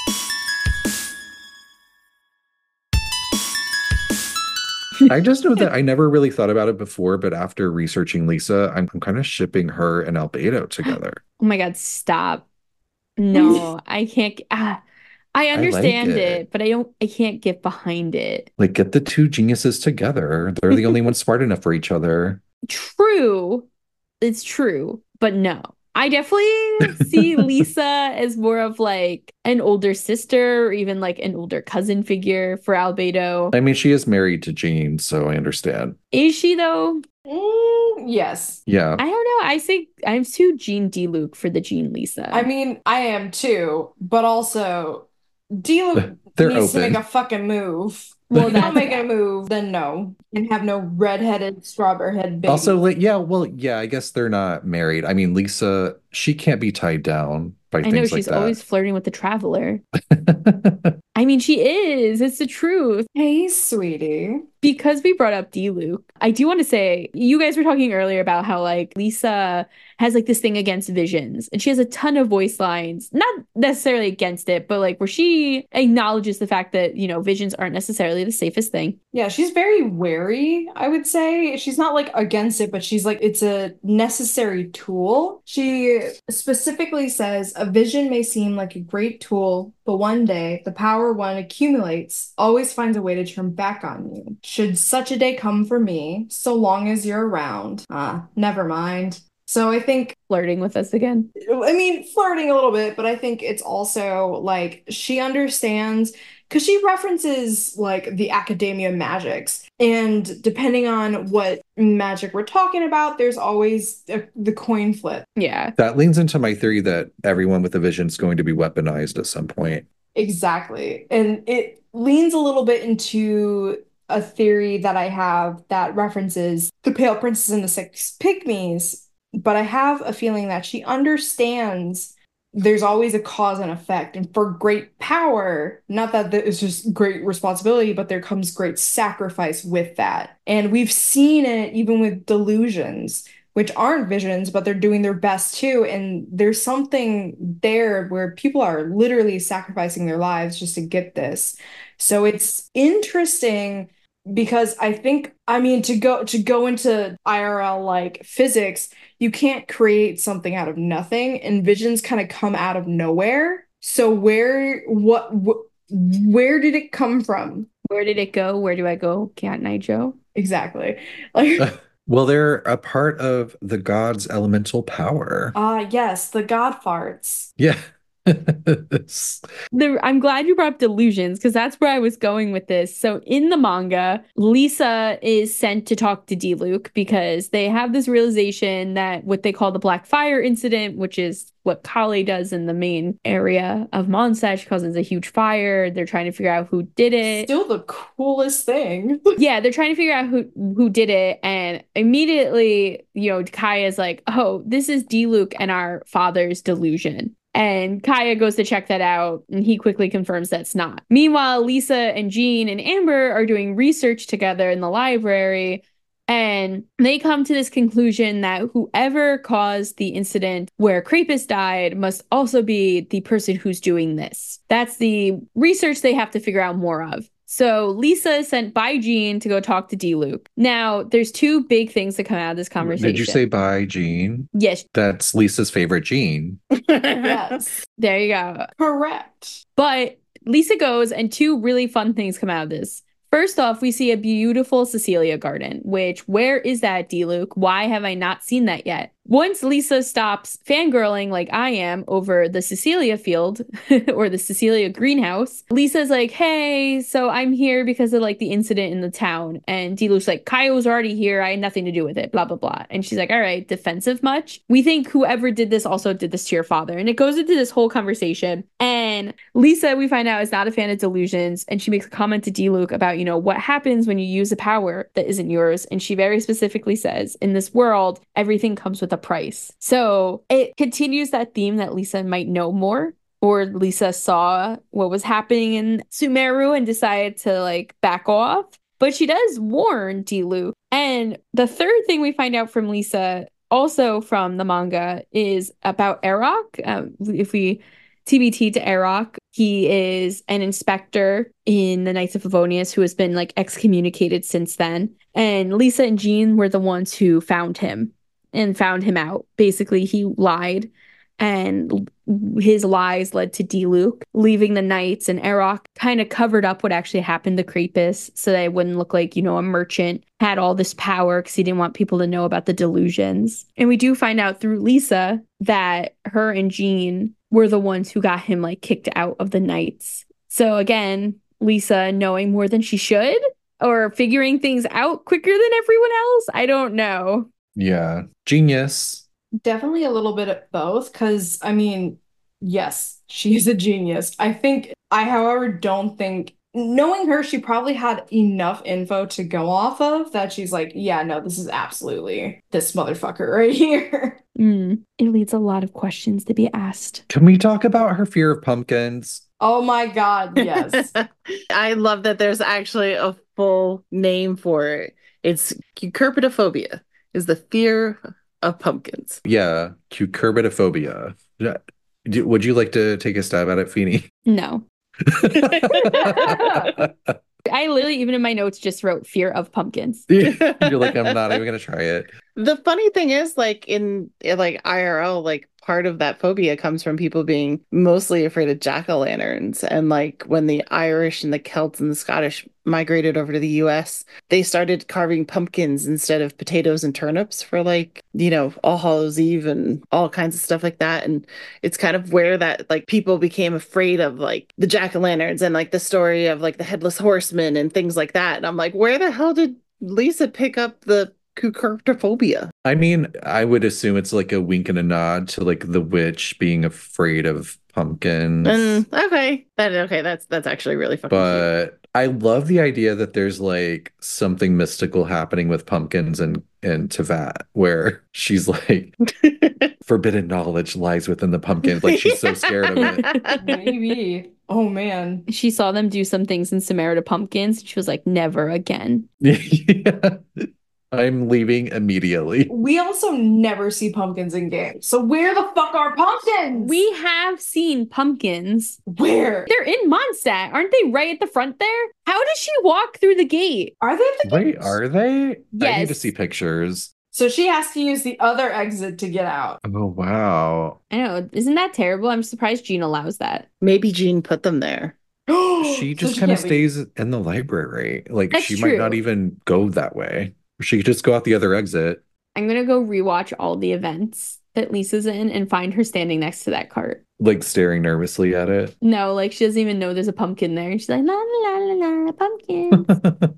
I just know that I never really thought about it before, but after researching Lisa, I'm, I'm kind of shipping her and Albedo together. Oh my God, stop. No, I can't. Ah, I understand it. it, but I don't, I can't get behind it. Like, get the two geniuses together. They're the only ones smart enough for each other. True. It's true, but no. I definitely see Lisa as more of like an older sister or even like an older cousin figure for Albedo. I mean, she is married to Jean, so I understand. Is she though? Mm, yes. Yeah. I don't know. I think I'm too Jean D. Luke for the Jean Lisa. I mean, I am too, but also D-Luke They're needs to open. make a fucking move. Well, If you that's- don't make a move, then no. And have no redheaded, strawberry-headed baby. Also, like, yeah, well, yeah, I guess they're not married. I mean, Lisa, she can't be tied down by I things know like she's that. always flirting with the traveler. I mean, she is. It's the truth. Hey, sweetie. Because we brought up D. Luke, I do want to say, you guys were talking earlier about how like Lisa has like this thing against visions and she has a ton of voice lines, not necessarily against it, but like where she acknowledges the fact that, you know, visions aren't necessarily the safest thing. Yeah, she's very wary, I would say. She's not like against it, but she's like, it's a necessary tool. She specifically says, a vision may seem like a great tool, but one day the power one accumulates always finds a way to turn back on you. Should such a day come for me, so long as you're around, ah, never mind. So I think, Flirting with us again. I mean, flirting a little bit, but I think it's also like she understands because she references like the academia magics. And depending on what magic we're talking about, there's always a, the coin flip. Yeah. That leans into my theory that everyone with a vision is going to be weaponized at some point. Exactly. And it leans a little bit into a theory that I have that references the Pale Princess and the Six Pygmies. But I have a feeling that she understands there's always a cause and effect. And for great power, not that that is just great responsibility, but there comes great sacrifice with that. And we've seen it even with delusions, which aren't visions, but they're doing their best too. And there's something there where people are literally sacrificing their lives just to get this. So it's interesting because I think, I mean, to go to go into I R L like physics, you can't create something out of nothing, and visions kind of come out of nowhere. So where, what, wh where did it come from? Where did it go? Where do I go? Cat Night Joe? Exactly. Like, Well, they're a part of the god's elemental power. ah, uh, yes, the god farts. Yeah. The, I'm glad you brought up delusions because that's where I was going with this. So in the manga, Lisa is sent to talk to Diluc because they have this realization that what they call the Black Fire incident, which is what Kale does in the main area of Mondstadt, causes a huge fire. They're trying to figure out who did it. Still the coolest thing. Yeah, they're trying to figure out who who did it. And immediately, you know, Kaya's like, oh, this is Diluc and our father's delusion. And Kaya goes to check that out, and he quickly confirms that's not. Meanwhile, Lisa and Jean and Amber are doing research together in the library, and they come to this conclusion that whoever caused the incident where Krapus died must also be the person who's doing this. That's the research they have to figure out more of. So Lisa is sent by Jean to go talk to Diluc. Now, there's two big things that come out of this conversation. Did you say by Jean? Yes. That's Lisa's favorite Jean. Yes. There you go. Correct. But Lisa goes, and two really fun things come out of this. First off, we see a beautiful Cecilia garden, which, where is that, Diluc? Why have I not seen that yet? Once Lisa stops fangirling like I am over the Cecilia field or the Cecilia greenhouse, Lisa's like, hey, so I'm here because of like the incident in the town. And Diluc's like, Kaya was already here. I had nothing to do with it, blah, blah, blah. And she's like, all right, defensive much? We think whoever did this also did this to your father. And it goes into this whole conversation. And Lisa, we find out, is not a fan of delusions. And she makes a comment to Diluc about, you know, what happens when you use a power that isn't yours. And she very specifically says, in this world, everything comes with a price. So it continues that theme that Lisa might know more, or Lisa saw what was happening in Sumeru and decided to like back off. But she does warn Diluc. And the third thing we find out from Lisa, also from the manga, is about Erok. Um, if we T B T to Erok, he is an inspector in the Knights of Favonius who has been like excommunicated since then. And Lisa and Jean were the ones who found him and found him out. Basically, he lied, and his lies led to Diluc leaving the Knights, and Erok kind of covered up what actually happened to Krapus so that it wouldn't look like, you know, a merchant had all this power because he didn't want people to know about the delusions. And we do find out through Lisa that her and Jean were the ones who got him like kicked out of the Knights. So again, Lisa knowing more than she should, or figuring things out quicker than everyone else. I don't know. Yeah. Genius. Definitely a little bit of both, because I mean, yes, she is a genius. I think I, however, don't think, knowing her, she probably had enough info to go off of that she's like, yeah, no, this is absolutely this motherfucker right here. Mm, it leads a lot of questions to be asked. Can we talk about her fear of pumpkins? Oh my God, yes. I love that there's actually a full name for it. It's cucurbitophobia, is the fear of pumpkins. Yeah, cucurbitophobia. Yeah. Do- Would you like to take a stab at it, Feeny? No. I literally, even in my notes, just wrote fear of pumpkins. You're like, I'm not even gonna try it. The funny thing is, like in like I R L, like part of that phobia comes from people being mostly afraid of jack-o'-lanterns. And like when the Irish and the Celts and the Scottish migrated over to the U S, they started carving pumpkins instead of potatoes and turnips for like, you know, All Hallows Eve and all kinds of stuff like that. And it's kind of where that like people became afraid of like the jack-o'-lanterns and like the story of like the headless horseman and things like that. And I'm like, where the hell did Lisa pick up the cucurbitophobia? I mean, I would assume it's like a wink and a nod to like the witch being afraid of pumpkins. And okay, that okay, that's that's actually really fucking cute. But I love the idea that there's like something mystical happening with pumpkins and in Tevat where she's like, forbidden knowledge lies within the pumpkin. Like she's so scared of it. Maybe. Oh man. She saw them do some things in Samara to pumpkins. She was like, never again. Yeah. I'm leaving immediately. We also never see pumpkins in games. So where the fuck are pumpkins? We have seen pumpkins. Where? They're in Mondstadt. Aren't they right at the front there? How does she walk through the gate? Are they at the Wait, gates? are they? I need to Yes. see pictures. So she has to use the other exit to get out. Oh, wow. I know. Isn't that terrible? I'm surprised Jean allows that. Maybe Jean put them there. She So just kind of can't leave. stays in the library. Like That's she might not true. even go that way. She could just go out the other exit. I'm going to go rewatch all the events that Lisa's in and find her standing next to that cart. Like staring nervously at it. No, like she doesn't even know there's a pumpkin there. And she's like, la la la la la, pumpkin.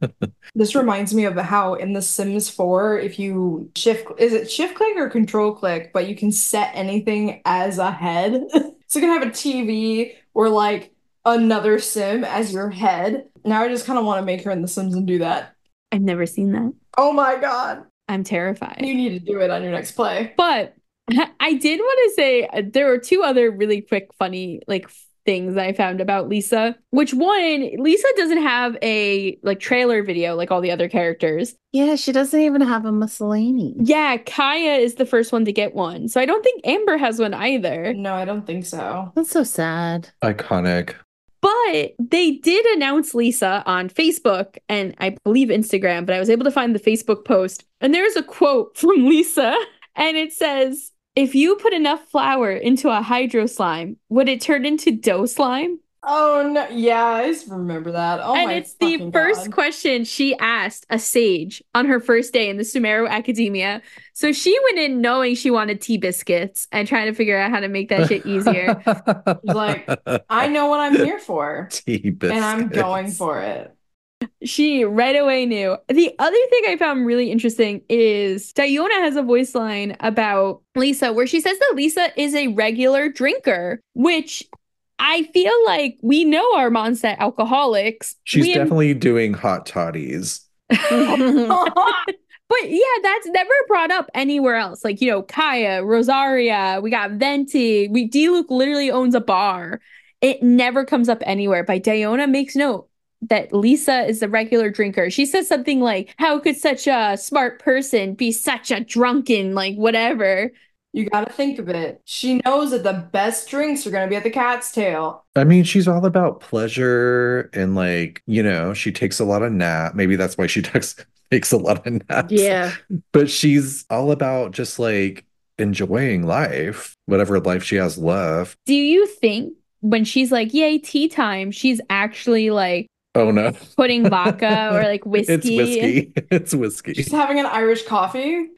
This reminds me of how in The Sims four, if you shift, is it shift click or control click, but you can set anything as a head. So you can have a T V or like another Sim as your head. Now I just kind of want to make her in The Sims and do that. I've never seen that. Oh my God. I'm terrified. You need to do it on your next play. But I did want to say uh, there were two other really quick, funny, like things I found about Lisa. Which one, Lisa doesn't have a like trailer video like all the other characters. Yeah, she doesn't even have a miscellany. Yeah, Kaya is the first one to get one. So I don't think Amber has one either. No, I don't think so. That's so sad. Iconic. But they did announce Lisa on Facebook and I believe Instagram, but I was able to find the Facebook post. And there's a quote from Lisa, and it says, if you put enough flour into a hydro slime, would it turn into dough slime? Oh no, yeah, I just remember that. Oh and my it's the fucking first God. question she asked a sage on her first day in the Sumeru Academia. So she went in knowing she wanted tea biscuits and trying to figure out how to make that shit easier. She's like, I know what I'm here for, Tea biscuits. and I'm going for it. She right away knew. The other thing I found really interesting is Diona has a voice line about Lisa where she says that Lisa is a regular drinker, which I feel like we know our Mondstadt alcoholics. She's We am- definitely doing hot toddies. But yeah, that's never brought up anywhere else. Like, you know, Kaya, Rosaria, we got Venti. We D-Luke literally owns a bar. It never comes up anywhere. But Diona makes note that Lisa is a regular drinker. She says something like, how could such a smart person be such a drunken, like, whatever? You gotta think of it. She knows that the best drinks are gonna be at the Cat's Tail. I mean, she's all about pleasure and like, you know, she takes a lot of nap. Maybe that's why she takes takes a lot of naps. Yeah. But she's all about just like enjoying life, whatever life she has left. Do you think when she's like, yay, tea time, she's actually like Oh no. putting vodka or like whiskey? It's whiskey. It's whiskey. She's having an Irish coffee.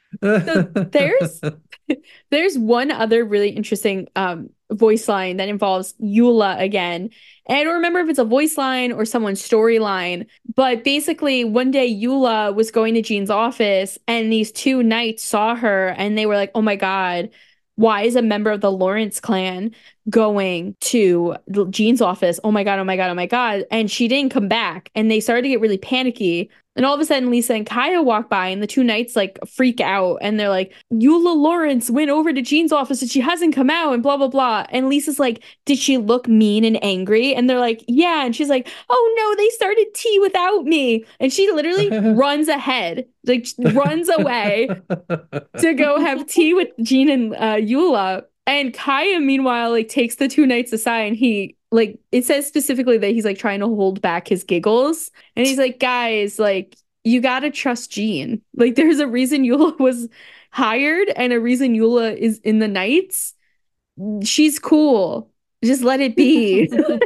there's there's one other really interesting um voice line that involves Eula again. And I don't remember if it's a voice line or someone's storyline, but basically one day Eula was going to Jean's office and these two knights saw her and they were like, oh my God, why is a member of the Lawrence clan going to Jean's office? Oh my God, oh my God, oh my God. And she didn't come back. And they started to get really panicky. And all of a sudden, Lisa and Kaya walk by, and the two knights like freak out. And they're like, Eula Lawrence went over to Jean's office and she hasn't come out, and blah, blah, blah. And Lisa's like, did she look mean and angry? And they're like, yeah. And she's like, oh no, they started tea without me. And she literally runs ahead, like runs away to go have tea with Jean and uh, Eula. And Kaya, meanwhile, like takes the two knights aside and he like, it says specifically that he's like trying to hold back his giggles. And he's like, guys, like, you gotta trust Jean. Like, there's a reason Eula was hired and a reason Eula is in the Knights. She's cool. Just let it be.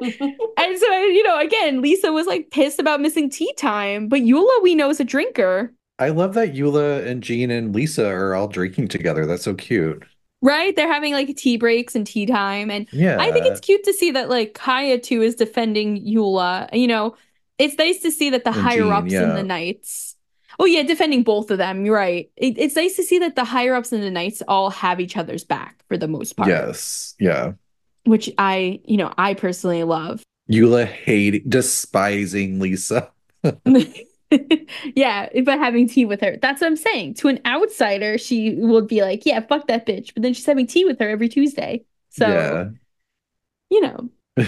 And so, you know, again, Lisa was like pissed about missing tea time, but Eula we know is a drinker. I love that Eula and Jean and Lisa are all drinking together. That's so cute. Right? They're having like tea breaks and tea time. And Yeah. I think it's cute to see that like Kaya too is defending Eula. You know, it's nice to see that the And higher Jean, ups in yeah. the Knights. Oh yeah, defending both of them. You're right. It, it's nice to see that the higher ups in the Knights all have each other's back for the most part. Yes. Yeah. Which I, you know, I personally love. Eula hating, despising Lisa. Yeah, but having tea with her. That's what I'm saying. To an outsider, she would be like, yeah, fuck that bitch. But then she's having tea with her every Tuesday. So, Yeah. you know.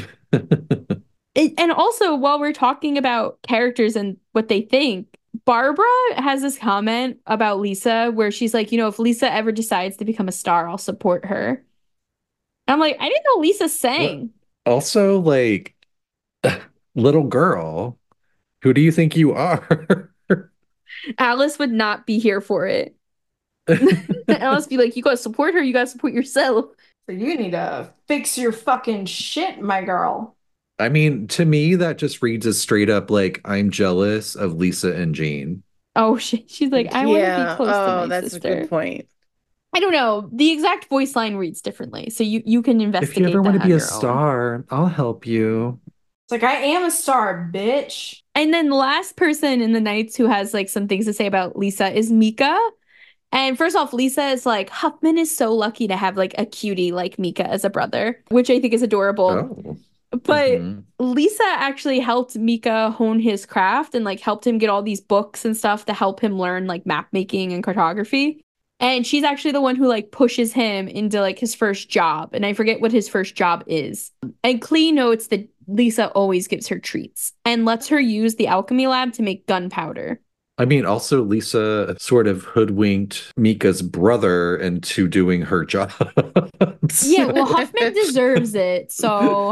It, and also, while we're talking about characters and what they think, Barbara has this comment about Lisa where she's like, you know, if Lisa ever decides to become a star, I'll support her. I'm like, I didn't know Lisa sang. Also, like, little girl, who do you think you are? Alice would not be here for it. Alice be like, you gotta support her, you gotta support yourself. So you need to fix your fucking shit, my girl. I mean, to me, that just reads as straight up like, I'm jealous of Lisa and Jean. Oh shit. She's like, I want to Yeah. be close to Oh, my that's a sister. good point. I don't know. The exact voice line reads differently, so you you can investigate. If you ever want to that be on a your own. star, I'll help you. It's like, I am a star, bitch. And then the last person in the Knights who has like some things to say about Lisa is Mika. And first off, Lisa is like, Huffman is so lucky to have like a cutie like Mika as a brother, which I think is adorable. Oh. But Mhm. Lisa actually helped Mika hone his craft and like helped him get all these books and stuff to help him learn like map making and cartography. And she's actually the one who like pushes him into like his first job. And I forget what his first job is. And Klee notes that Lisa always gives her treats and lets her use the alchemy lab to make gunpowder. I mean, also, Lisa sort of hoodwinked Mika's brother into doing her job. Yeah, well, Huffman deserves it, so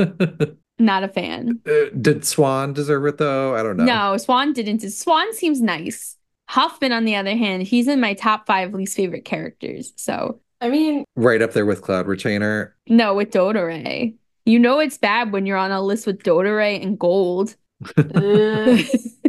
not a fan. Uh, Did Swan deserve it, though? I don't know. No, Swan didn't. Swan seems nice. Huffman, on the other hand, he's in my top five least favorite characters. So, I mean, Right up there with Cloud Retainer. no, with Dodoray. You know it's bad when you're on a list with Dodoray and Gold. ugh.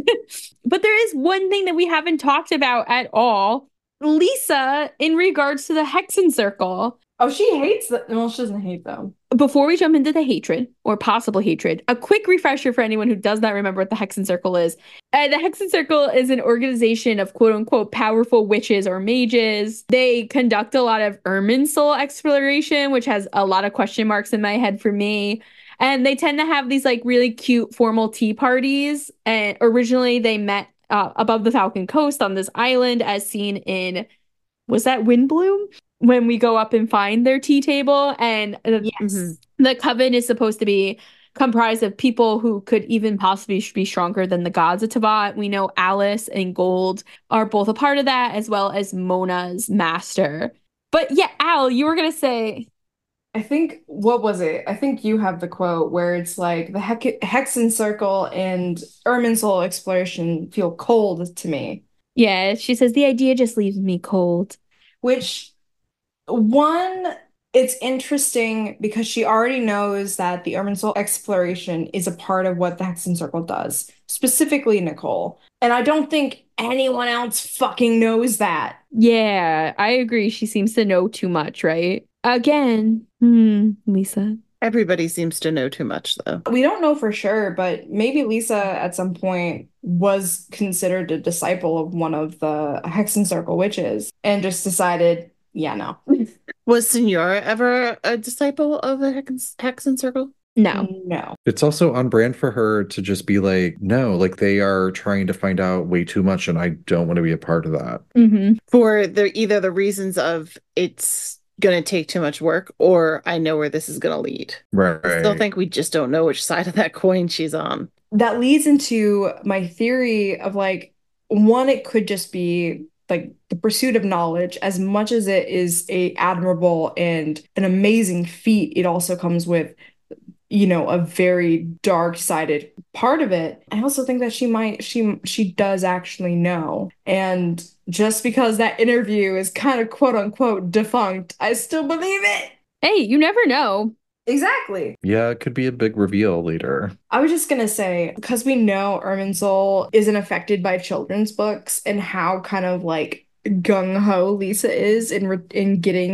But there is one thing that we haven't talked about at all. Lisa, in regards to the Hexen Circle. Oh, she hates them. Well, she doesn't hate them. Before we jump into the hatred or possible hatred, a quick refresher for anyone who does not remember what the Hexen Circle is. Uh, the Hexen Circle is an organization of quote unquote powerful witches or mages. They conduct a lot of Irminsul exploration, which has a lot of question marks in my head for me. And they tend to have these like really cute formal tea parties. And originally they met uh, above the Falcon Coast on this island, as seen in, was that Windbloom? When we go up and find their tea table. And uh, Yes. Mhm. the coven is supposed to be comprised of people who could even possibly be stronger than the gods of Tavat. We know Alice and Gold are both a part of that, as well as Mona's master. But yeah, Al, you were going to say, I think, what was it? I think you have the quote where it's like, the Hex Hexen Circle and Irminsul exploration feel cold to me. yeah, she says, the idea just leaves me cold. Which, one, it's interesting because she already knows that the Irminsul exploration is a part of what the Hexen Circle does, specifically Nicole. And I don't think anyone else fucking knows that. Yeah, I agree. She seems to know too much, right? Again, hmm, Lisa. Everybody seems to know too much, though. We don't know for sure, but maybe Lisa at some point was considered a disciple of one of the Hexen Circle witches and just decided, yeah, no. Was Senora ever a disciple of the Hexen, Hexen Circle? No. No. It's also on brand for her to just be like, no, like they are trying to find out way too much, and I don't want to be a part of that. Mm-hmm. For the either the reasons of it's going to take too much work, or I know where this is going to lead. Right. I still think we just don't know which side of that coin she's on. That leads into my theory of like, one, it could just be like the pursuit of knowledge. As much as it is a admirable and an amazing feat, it also comes with, you know, a very dark-sided part of it. I also think that she might, she she does actually know. And just because that interview is kind of quote unquote defunct, I still believe it. Hey, you never know. Exactly. Yeah, it could be a big reveal later. I was just gonna say, because we know Irminsul isn't affected by children's books and how kind of like gung-ho Lisa is in re in getting the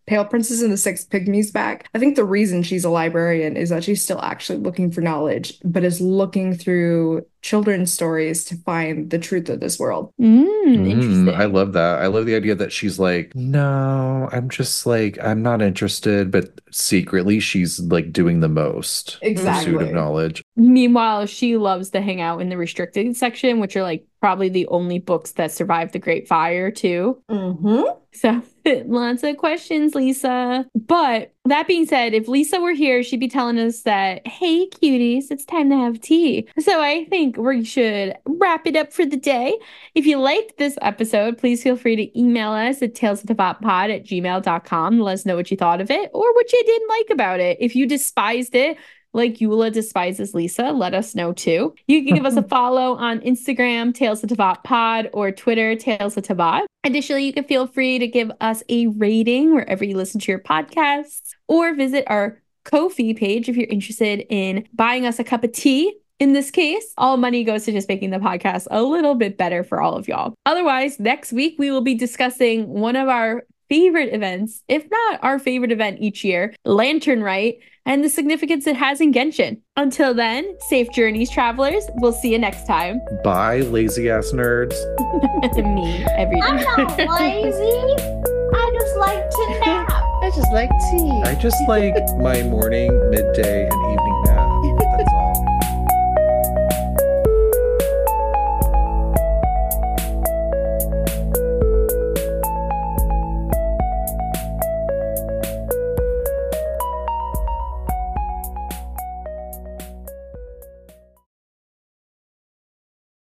Pale Princess and the Six Pygmies back. I think the reason she's a librarian is that she's still actually looking for knowledge, but is looking through children's stories to find the truth of this world. Mm, Mm, interesting. I love that. I love the idea that she's like, no, I'm just like, I'm not interested, but secretly she's like doing the most in pursuit Exactly. of knowledge. Meanwhile, she loves to hang out in the restricted section, which are like probably the only books that survived the Great Fire, too. Mm-hmm. So lots of questions, Lisa. But that being said, if Lisa were here, she'd be telling us that, hey, cuties, it's time to have tea. So I think we should wrap it up for the day. If you liked this episode, please feel free to email us at talesofthepotpod at gmail dot com. Let us know what you thought of it or what you didn't like about it. If you despised it, like Eula despises Lisa, let us know too. You can give us a follow on Instagram, Tales of Tavat Pod, or Twitter, Tales of Tavat. Additionally, you can feel free to give us a rating wherever you listen to your podcasts, or visit our Ko-fi page if you're interested in buying us a cup of tea. In this case, all money goes to just making the podcast a little bit better for all of y'all. Otherwise, next week we will be discussing one of our favorite events, if not our favorite event each year, Lantern Rite, and the significance it has in Genshin. Until then, safe journeys, travelers. We'll see you next time. Bye, lazy ass nerds. Me, every I'm day. not lazy. I just like to nap. I just like tea. I just like my morning, midday, and evening nap.